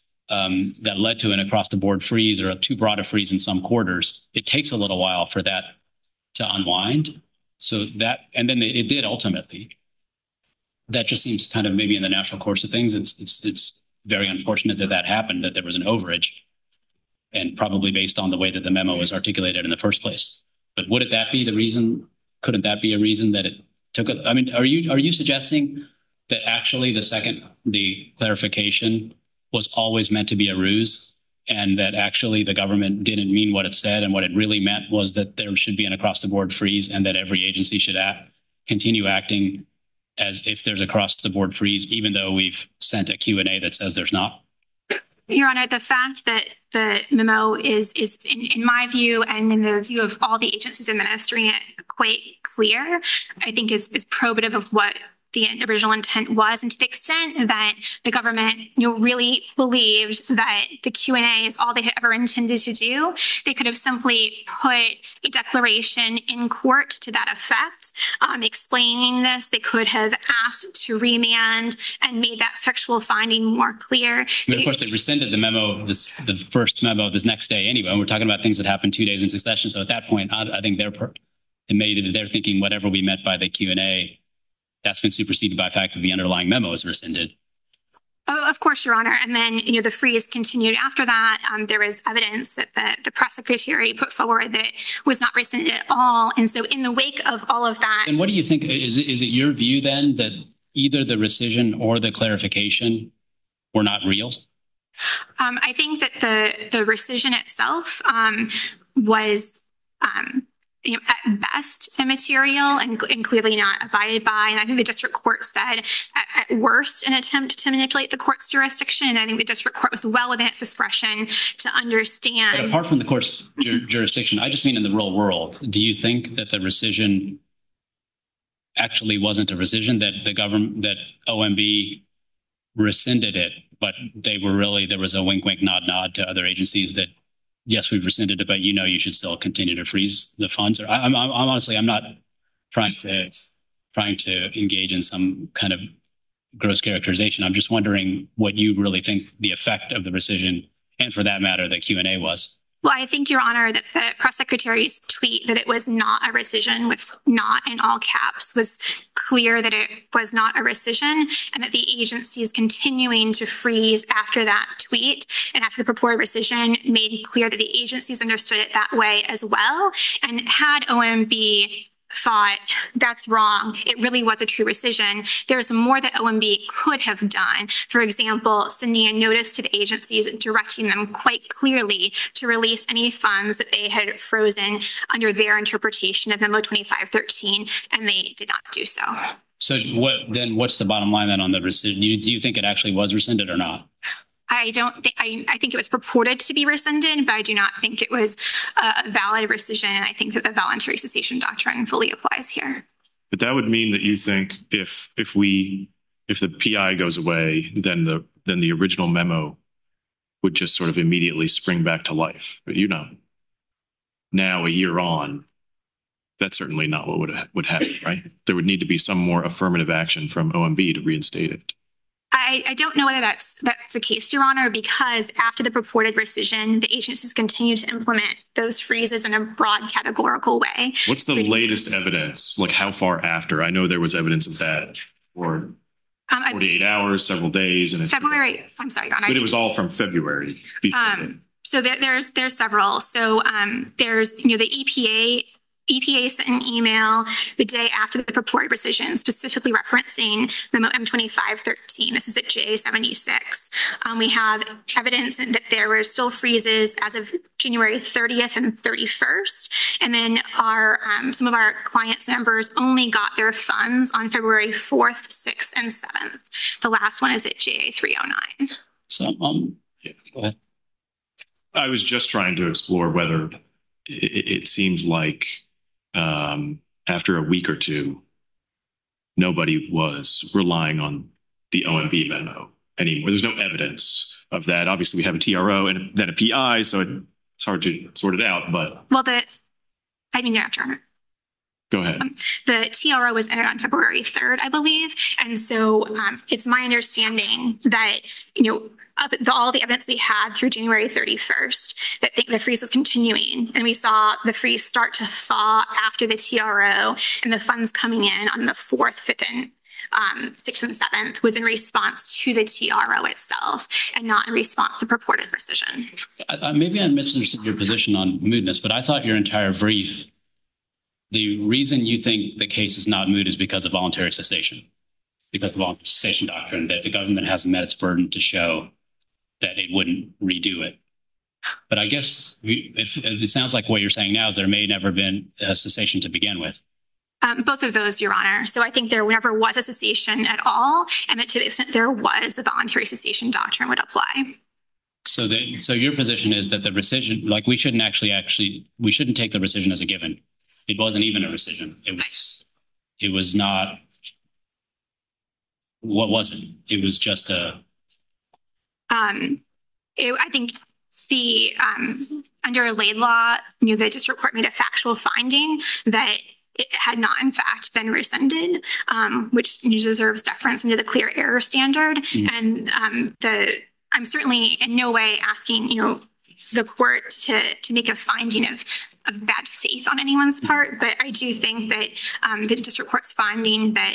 that led to an across-the-board freeze or a too broad a freeze in some quarters, it takes a little while for that to unwind. So that, and then it did ultimately. That just seems kind of maybe in the natural course of things. It's very unfortunate that happened, that there was an overage, and probably based on the way that the memo was articulated in the first place. But wouldn't that be the reason? Couldn't that be a reason that it took I mean, are you suggesting that actually the clarification was always meant to be a ruse, and that actually the government didn't mean what it said, and what it really meant was that there should be an across-the-board freeze, and that every agency should continue acting as if there's across-the-board freeze, even though we've sent a Q&A that says there's not? Your Honor, the fact that the memo is in my view and in the view of all the agencies administering it, quite clear, I think is probative of what the original intent was. And to the extent that the government really believed that the Q&A is all they had ever intended to do, they could have simply put a declaration in court to that effect, explaining this. They could have asked to remand and made that factual finding more clear. I mean, of course, they rescinded the memo, the first memo this next day anyway. And we're talking about things that happened 2 days in succession. So at that point, I think they're thinking whatever we meant by the Q&A, that's been superseded by the fact that the underlying memo is rescinded. Of course, Your Honor. And then, the freeze continued after that. There was evidence that the press secretary put forward that was not rescinded at all. And so in the wake of all of that. And what do you think? Is it your view then that either the rescission or the clarification were not real? I think that the rescission itself was at best immaterial and clearly not abided by. And I think the district court said at worst an attempt to manipulate the court's jurisdiction. And I think the district court was well within its discretion to understand. But apart from the court's jurisdiction, I just mean in the real world, do you think that the rescission actually wasn't a rescission, that the government, that OMB rescinded it, but they were really, there was a wink, wink, nod, nod to other agencies that, yes, we've rescinded it, but you should still continue to freeze the funds? Or I'm honestly, I'm not trying to engage in some kind of gross characterization. I'm just wondering what you really think the effect of the rescission, and for that matter, the Q&A was. Well, I think, Your Honor, that the press secretary's tweet that it was not a rescission with "not" in all caps was clear that it was not a rescission, and that the agency is continuing to freeze after that tweet and after the purported rescission made clear that the agencies understood it that way as well. And had OMB thought that's wrong, it really was a true rescission, there's more that OMB could have done. For example, sending a notice to the agencies directing them quite clearly to release any funds that they had frozen under their interpretation of Memo 2513, and they did not do so. So what's the bottom line then on the rescission? Do you think it actually was rescinded or not? I don't think, I think it was purported to be rescinded, but I do not think it was a valid rescission. And I think that the voluntary cessation doctrine fully applies here. But that would mean that you think if the PI goes away, then the original memo would just sort of immediately spring back to life. But now a year on, that's certainly not what would happen, right? There would need to be some more affirmative action from OMB to reinstate it. I don't know whether that's the case, Your Honor, because after the purported rescission, the agencies continue to implement those freezes in a broad categorical way. What's the latest evidence? Like how far after? I know there was evidence of that for 48 hours, several days, and February. I'm sorry, Your Honor. But it was all from February. So there's several. So there's the EPA sent an email the day after the purported rescission, specifically referencing Memo M2513. This is at JA76. We have evidence that there were still freezes as of January 30th and 31st. And then some of our clients' members only got their funds on February 4th, 6th, and 7th. The last one is at JA309. So, yeah, go ahead. I was just trying to explore whether it seems like after a week or two, nobody was relying on the OMB memo anymore. There's no evidence of that. Obviously, we have a TRO and then a PI, so it's hard to sort it out. But go ahead. The TRO was entered on February 3rd, I believe, and so it's my understanding that all the evidence we had through January 31st, that the freeze was continuing. And we saw the freeze start to thaw after the TRO, and the funds coming in on the 4th, 5th, and 6th and 7th was in response to the TRO itself and not in response to purported rescission. Maybe I misunderstood your position on mootness, but I thought your entire brief, the reason you think the case is not moot is because of voluntary cessation, because of the voluntary cessation doctrine, that the government hasn't met its burden to show that it wouldn't redo it. But I guess it sounds like what you're saying now is there may never been a cessation to begin with. Both of those, Your Honor. So I think there never was a cessation at all, and that to the extent there was, the voluntary cessation doctrine would apply. So your position is that the rescission, like we shouldn't take the rescission as a given. It wasn't even a rescission. It was not. What was it? It was just a. I think the under Laidlaw, the district court made a factual finding that it had not, in fact, been rescinded, which deserves deference under the clear error standard. Mm-hmm. And I'm certainly in no way asking, the court to make a finding of bad faith on anyone's part, but I do think that the district court's finding that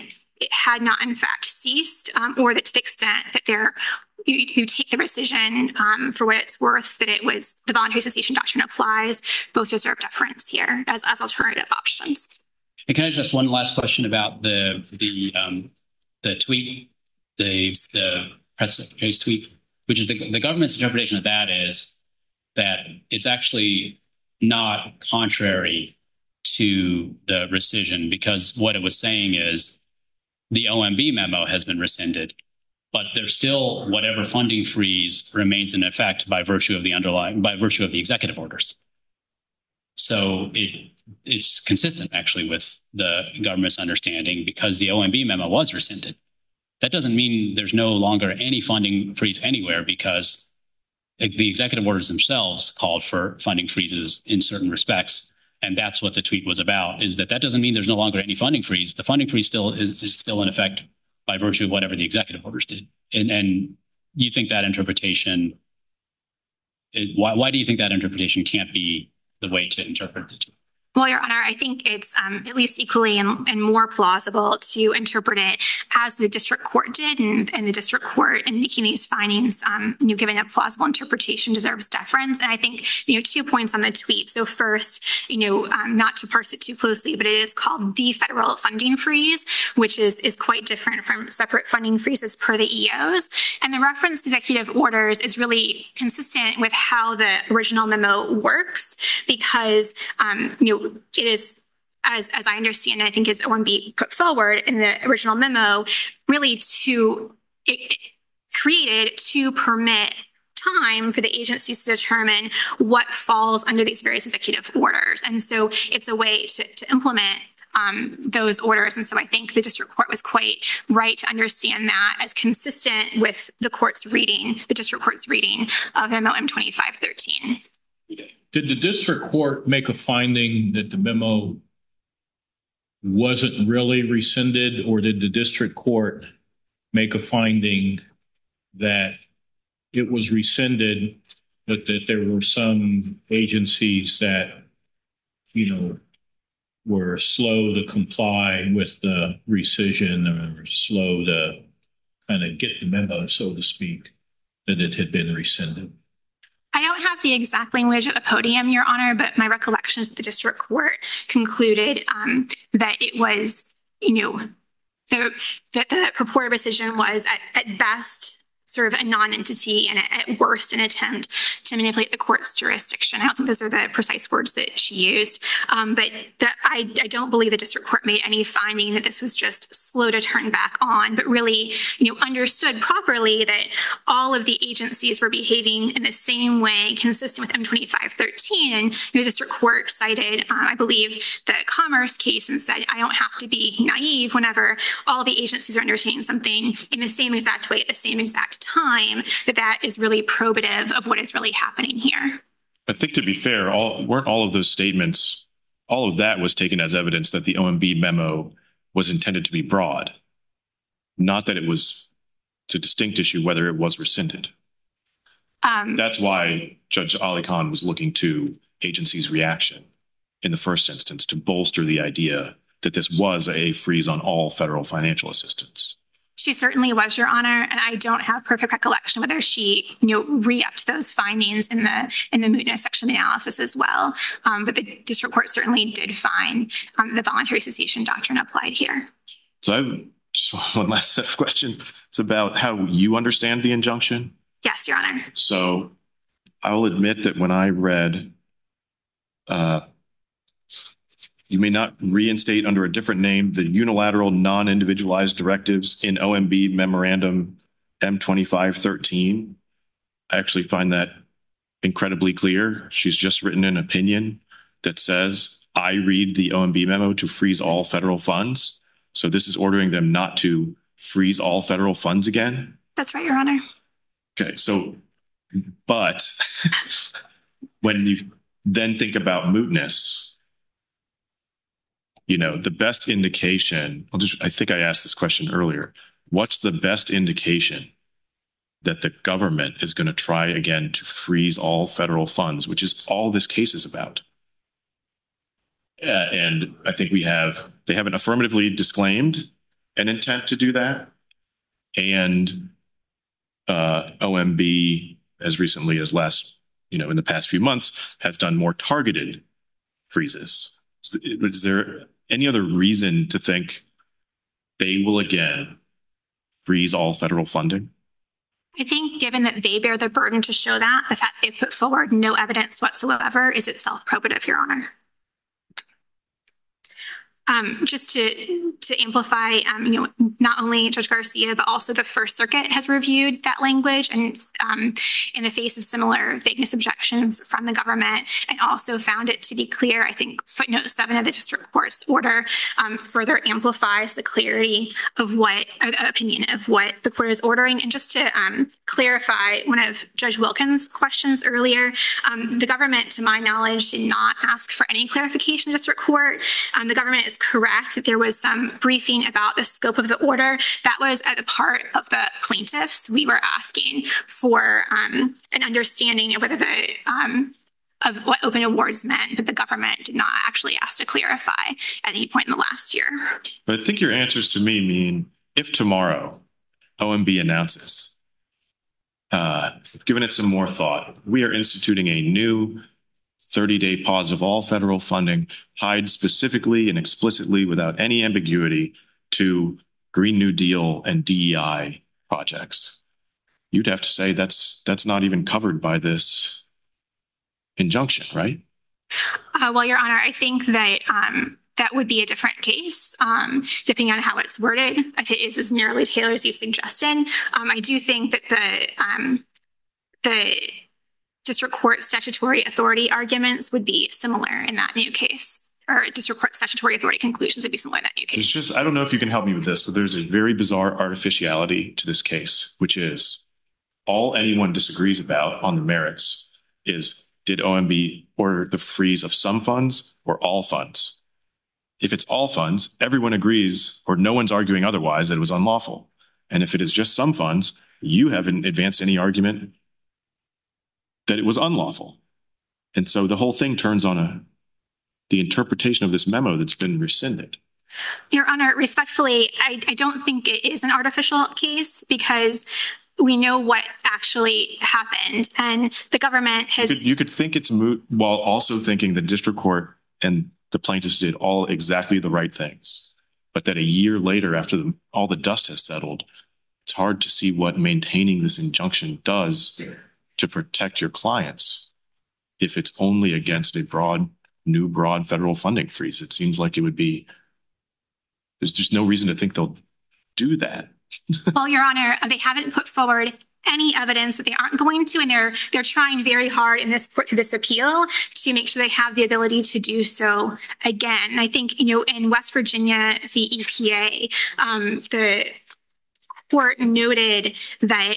it had not in fact ceased, or that to the extent that you take the rescission for what it's worth, that it was the voluntary cessation doctrine applies, both deserve deference here as alternative options. And can I just one last question about the tweet, the press secretary's tweet, which is the government's interpretation of that is that it's actually not contrary to the rescission, because what it was saying is the OMB memo has been rescinded, but there's still whatever funding freeze remains in effect by virtue of the executive orders. So it's consistent actually with the government's understanding, because the OMB memo was rescinded. That doesn't mean there's no longer any funding freeze anywhere, because the executive orders themselves called for funding freezes in certain respects. And that's what the tweet was about, is that doesn't mean there's no longer any funding freeze. The funding freeze is still in effect by virtue of whatever the executive orders did. And you think that interpretation, why do you think that interpretation can't be the way to interpret it? Well, Your Honor, I think it's at least equally and more plausible to interpret it as the district court did, and the district court in making these findings, given a plausible interpretation, deserves deference. And I think, 2 points on the tweet. So first, not to parse it too closely, but it is called the federal funding freeze, which is quite different from separate funding freezes per the EOs. And the reference to executive orders is really consistent with how the original memo works, because, it is, as I understand it, I think as OMB put forward in the original memo, really created to permit time for the agencies to determine what falls under these various executive orders. And so it's a way to implement those orders. And so I think the district court was quite right to understand that as consistent with the district court's reading of memo M2513. Did the district court make a finding that the memo wasn't really rescinded, or did the district court make a finding that it was rescinded, but that there were some agencies that, were slow to comply with the rescission, or slow to kind of get the memo, so to speak, that it had been rescinded? I don't have the exact language at the podium, Your Honor, but my recollection is that the district court concluded that it was, that the purported rescission was at best sort of a non-entity, and at worst an attempt to manipulate the court's jurisdiction. I don't think those are the precise words that she used, but I don't believe the district court made any finding that this was just slow to turn back on, but really, understood properly that all of the agencies were behaving in the same way, consistent with M2513. The district court cited, I believe, the Commerce case and said, I don't have to be naive whenever all the agencies are undertaking something in the same exact way at the same exact time, that is really probative of what is really happening here. I think, to be fair, weren't all of those statements, all of that was taken as evidence that the OMB memo was intended to be broad, not that it was a distinct issue whether it was rescinded. That's why Judge Ali Khan was looking to agencies' reaction in the first instance to bolster the idea that this was a freeze on all federal financial assistance. She certainly was, Your Honor, and I don't have perfect recollection whether she, re-upped those findings in the mootness section of the analysis as well. But the district court certainly did find the voluntary cessation doctrine applied here. So I have just one last set of questions. It's about how you understand the injunction. Yes, Your Honor. So I'll admit that when I read, you may not reinstate under a different name the unilateral non-individualized directives in OMB Memorandum M2513. I actually find that incredibly clear. She's just written an opinion that says, I read the OMB memo to freeze all federal funds. So this is ordering them not to freeze all federal funds again? That's right, Your Honor. Okay, so, but when you then think about mootness, the best indication, I think I asked this question earlier. What's the best indication that the government is going to try again to freeze all federal funds, which is all this case is about? And I think they haven't affirmatively disclaimed an intent to do that. And OMB, as recently as in the past few months, has done more targeted freezes. Is there any other reason to think they will again freeze all federal funding? I think given that they bear the burden to show that, the fact they've put forward no evidence whatsoever is itself probative, Your Honor. Just to amplify, not only Judge Garcia, but also the First Circuit has reviewed that language and in the face of similar vagueness objections from the government, and also found it to be clear. I think footnote 7 of the district court's order further amplifies the clarity of the opinion of what the court is ordering. And just to clarify one of Judge Wilkins' questions earlier, the government, to my knowledge, did not ask for any clarification in the district court. The government is correct that there was some briefing about the scope of the order. That was at the part of the plaintiffs. We were asking for an understanding of whether of what open awards meant, but the government did not actually ask to clarify at any point in the last year. But I think your answers to me mean if tomorrow OMB announces, given it some more thought, we are instituting a new 30-day pause of all federal funding, tied specifically and explicitly without any ambiguity to Green New Deal and DEI projects. You'd have to say that's not even covered by this injunction, right? Well, Your Honor, I think that that would be a different case, depending on how it's worded. If it is as narrowly tailored as you suggested, I do think that the district court statutory authority arguments would be similar in that new case, or district court statutory authority conclusions would be similar in that new case. I don't know if you can help me with this, but there's a very bizarre artificiality to this case, which is all anyone disagrees about on the merits is, did OMB order the freeze of some funds or all funds? If it's all funds, everyone agrees, or no one's arguing otherwise, that it was unlawful. And if it is just some funds, you haven't advanced any argument that it was unlawful. And so the whole thing turns on the interpretation of this memo that's been rescinded. Your Honor, respectfully, I don't think it is an artificial case, because we know what actually happened, and the government has... You could think it's moot while also thinking the district court and the plaintiffs did all exactly the right things. But that a year later, after all the dust has settled, it's hard to see what maintaining this injunction does to protect your clients if it's only against a new broad federal funding freeze. It seems like there's just no reason to think they'll do that. Well, Your Honor, they haven't put forward any evidence that they aren't going to, and they're trying very hard in this appeal to make sure they have the ability to do so again. I think, in West Virginia, the EPA, the court noted that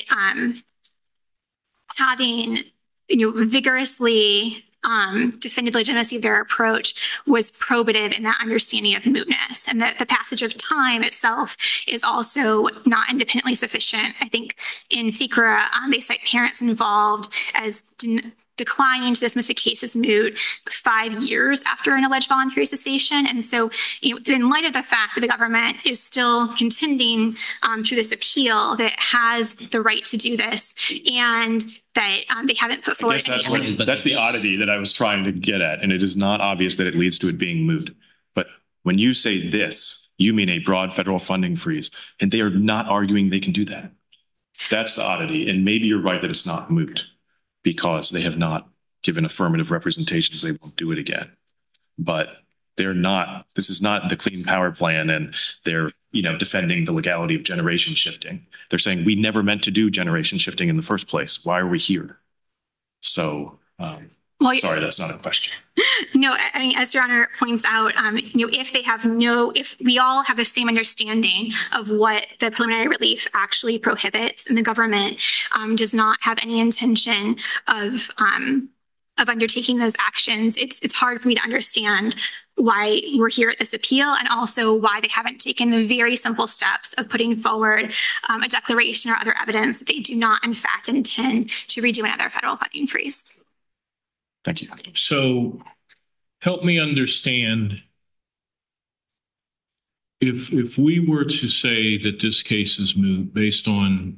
having, vigorously defended the legitimacy of their approach was probative in that understanding of mootness, and that the passage of time itself is also not independently sufficient. I think in FICRA, they cite parents involved as declining to dismiss a case as moot 5 years after an alleged voluntary cessation. And so, in light of the fact that the government is still contending through this appeal that it has the right to do this, and that they haven't put forward any... That's the oddity that I was trying to get at, and it is not obvious that it leads to it being moot. But when you say this, you mean a broad federal funding freeze, and they are not arguing they can do that. That's the oddity, and maybe you're right that it's not moot, because they have not given affirmative representations they won't do it again. But this is not the Clean Power Plan, and they're, defending the legality of generation shifting. They're saying we never meant to do generation shifting in the first place. Why are we here? So, sorry, that's not a question. No, I mean, as Your Honor points out, if we all have the same understanding of what the preliminary relief actually prohibits, and the government does not have any intention of undertaking those actions, it's hard for me to understand why we're here at this appeal, and also why they haven't taken the very simple steps of putting forward a declaration or other evidence that they do not, in fact, intend to redo another federal funding freeze. Thank you. So help me understand. if we were to say that this case is moot based on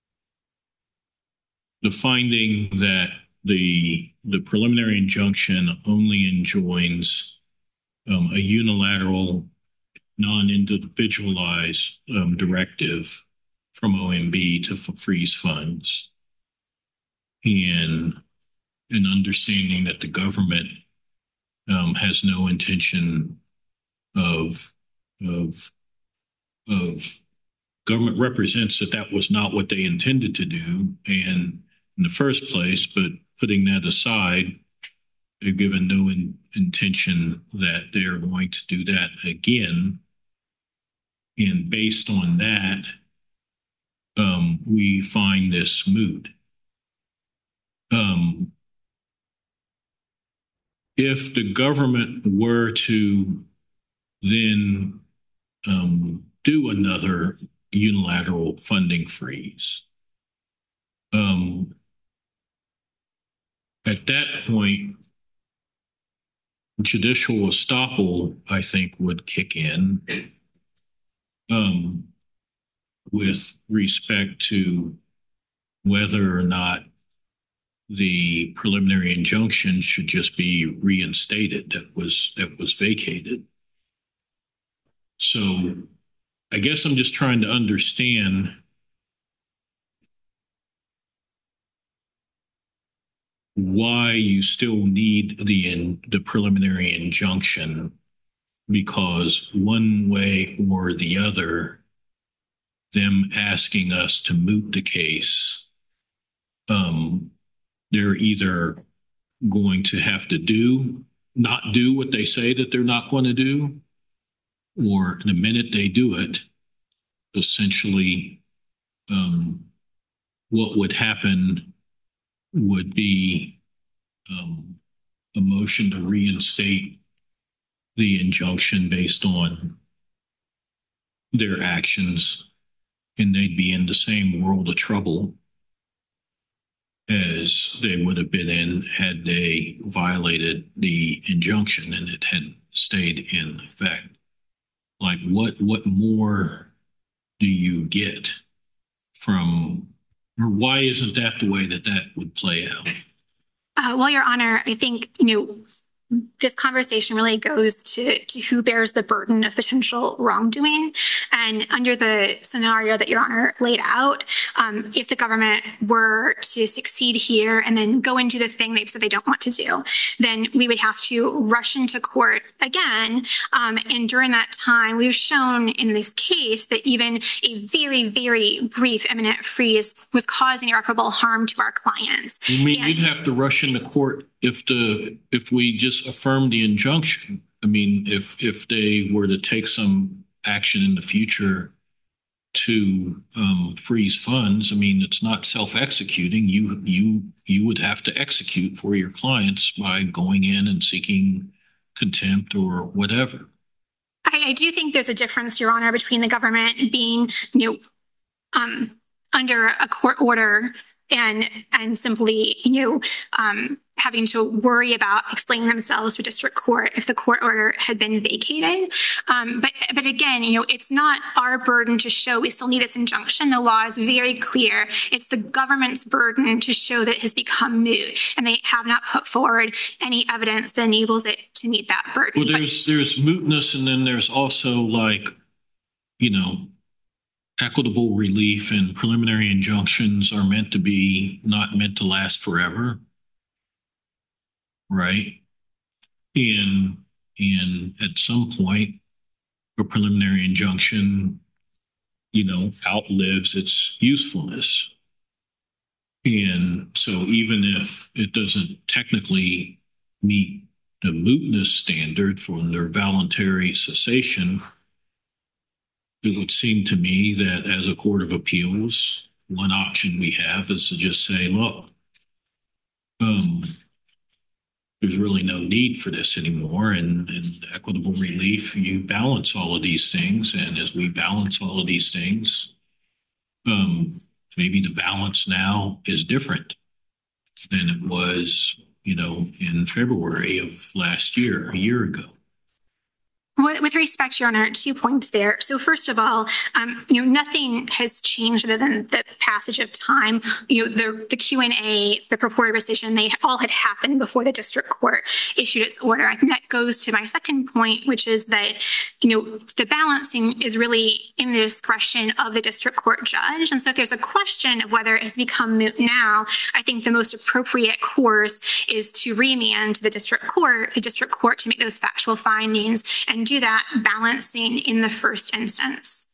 the finding that the preliminary injunction only enjoins a unilateral, non-individualized directive from OMB to freeze funds, and an understanding that the government has no intention of government represents that was not what they intended to do and in the first place, but putting that aside, they've given no intention that they're going to do that again. And based on that, we find this moot. If the government were to then do another unilateral funding freeze, at that point, judicial estoppel, I think, would kick in with respect to whether or not the preliminary injunction should just be reinstated that was vacated. So I guess I'm just trying to understand why you still need the preliminary injunction, because one way or the other, them asking us to moot the case, they're either going to have to not do what they say that they're not going to do, or the minute they do it, essentially what would happen would be a motion to reinstate the injunction based on their actions, and they'd be in the same world of trouble as they would have been in had they violated the injunction and it had stayed in effect. Like, what more do you get from, or why isn't that the way that would play out? Well, Your Honor, I think, this conversation really goes to who bears the burden of potential wrongdoing. And under the scenario that Your Honor laid out, if the government were to succeed here and then go and do the thing they've said they don't want to do, then we would have to rush into court again. And during that time, we've shown in this case that even a very, very brief imminent freeze was causing irreparable harm to our clients. I mean, you'd have to rush into court if we just affirm the injunction. I mean, if they were to take some action in the future to freeze funds, I mean, it's not self-executing. You would have to execute for your clients by going in and seeking contempt or whatever. I do think there's a difference, Your Honor, between the government being, under a court order and simply, having to worry about explaining themselves to district court if the court order had been vacated. But again, it's not our burden to show we still need this injunction. The law is very clear. It's the government's burden to show that it has become moot, and they have not put forward any evidence that enables it to meet that burden. Well, there's mootness, and then there's also equitable relief, and preliminary injunctions are not meant to last forever. Right. And at some point, a preliminary injunction, outlives its usefulness. And so even if it doesn't technically meet the mootness standard for their voluntary cessation, it would seem to me that as a court of appeals, one option we have is to just say, look, there's really no need for this anymore. And equitable relief, you balance all of these things. And as we balance all of these things, maybe the balance now is different than it was, in February of last year, a year ago. With respect, Your Honor, 2 points there. So first of all, nothing has changed other than the passage of time. The Q&A, the purported rescission, they all had happened before the district court issued its order. I think that goes to my second point, which is that, the balancing is really in the discretion of the district court judge. And so if there's a question of whether it has become moot now, I think the most appropriate course is to remand to the district court to make those factual findings and do that balancing in the first instance.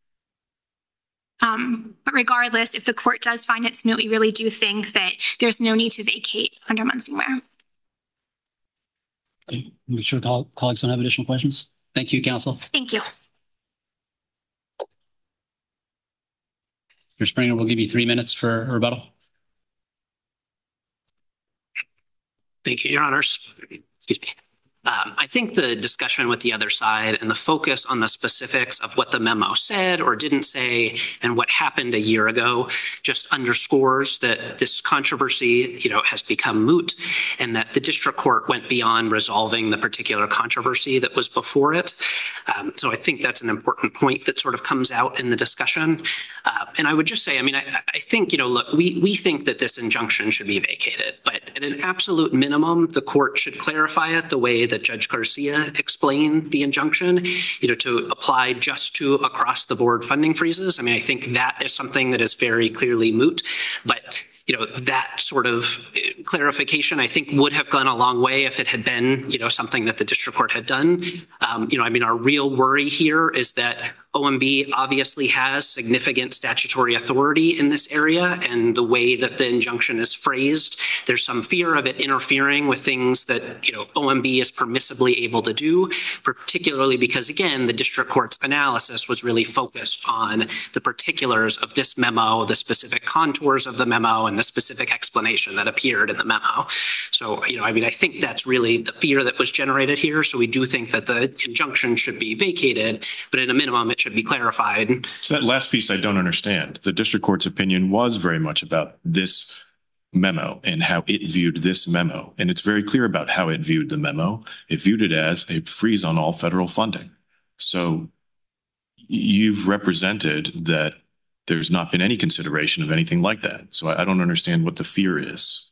But regardless, if the court does find it's moot, we really do think that there's no need to vacate under Munsingware. Okay. Make sure colleagues don't have additional questions. Thank you, counsel. Thank you. Mr. Springer, we'll give you 3 minutes for rebuttal. Thank you, Your Honors. Excuse me. I think the discussion with the other side and the focus on the specifics of what the memo said or didn't say and what happened a year ago just underscores that this controversy, has become moot and that the district court went beyond resolving the particular controversy that was before it. So I think that's an important point that sort of comes out in the discussion. And I would just say, I think, look, we think that this injunction should be vacated, but at an absolute minimum, the court should clarify it the way that Judge Garcia explained the injunction, to apply just to across the board funding freezes. I think that is something that is very clearly moot, but that sort of clarification, I think, would have gone a long way if it had been, something that the district court had done. Our real worry here is that OMB obviously has significant statutory authority in this area, and the way that the injunction is phrased, there's some fear of it interfering with things that, OMB is permissibly able to do, particularly because, again, the district court's analysis was really focused on the particulars of this memo, the specific contours of the memo, and the specific explanation that appeared in the memo. So, I think that's really the fear that was generated here. So we do think that the injunction should be vacated, but at a minimum, it should be clarified. So that last piece I don't understand. The district court's opinion was very much about this memo and how it viewed this memo. And it's very clear about how it viewed the memo. It viewed it as a freeze on all federal funding. So you've represented that there's not been any consideration of anything like that. So I don't understand what the fear is.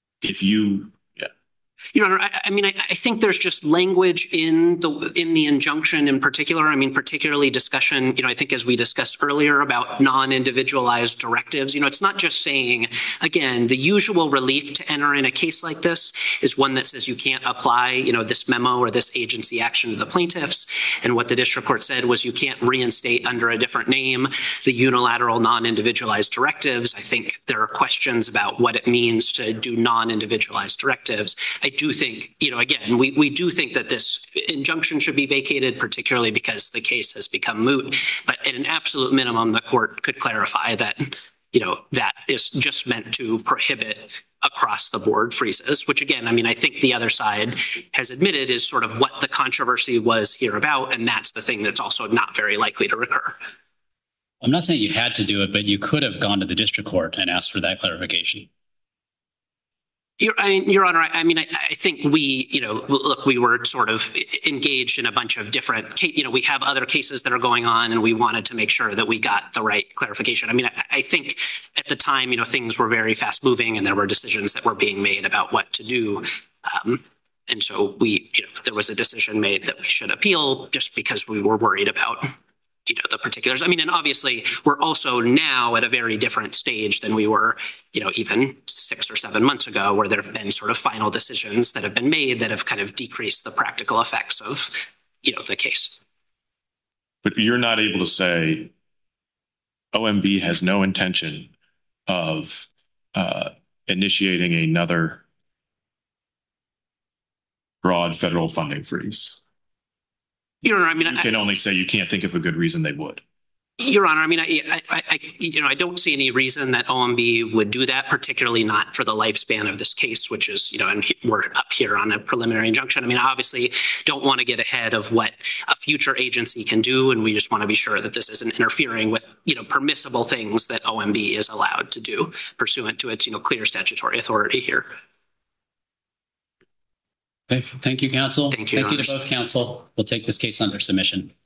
Your Honor, I think there's just language in the injunction in particular. Particularly discussion, I think as we discussed earlier about non-individualized directives, it's not just saying, again, the usual relief to enter in a case like this is one that says you can't apply, this memo or this agency action to the plaintiffs. And what the district court said was you can't reinstate under a different name the unilateral non-individualized directives. I think there are questions about what it means to do non-individualized directives. I do think, again, we do think that this injunction should be vacated, particularly because the case has become moot. But at an absolute minimum, the court could clarify that, that is just meant to prohibit across the board freezes, which again, I think the other side has admitted is sort of what the controversy was here about. And that's the thing that's also not very likely to recur. I'm not saying you had to do it, but you could have gone to the district court and asked for that clarification. Your Honor, I think we, look, we were sort of engaged in a bunch of different, we have other cases that are going on and we wanted to make sure that we got the right clarification. I think at the time, things were very fast moving and there were decisions that were being made about what to do. And so there was a decision made that we should appeal just because we were worried about the particulars. And obviously we're also now at a very different stage than we were, even 6 or 7 months ago, where there have been sort of final decisions that have been made that have kind of decreased the practical effects of, the case. But you're not able to say OMB has no intention of initiating another broad federal funding freeze. Your Honor, you can only say you can't think of a good reason they would. Your Honor, I don't see any reason that OMB would do that, particularly not for the lifespan of this case, which is, and we're up here on a preliminary injunction. Obviously don't want to get ahead of what a future agency can do. And we just want to be sure that this isn't interfering with, permissible things that OMB is allowed to do pursuant to its, clear statutory authority here. Okay, thank you, counsel. Thank you, Your Thank you to Honors. both counsel. We'll take this case under submission.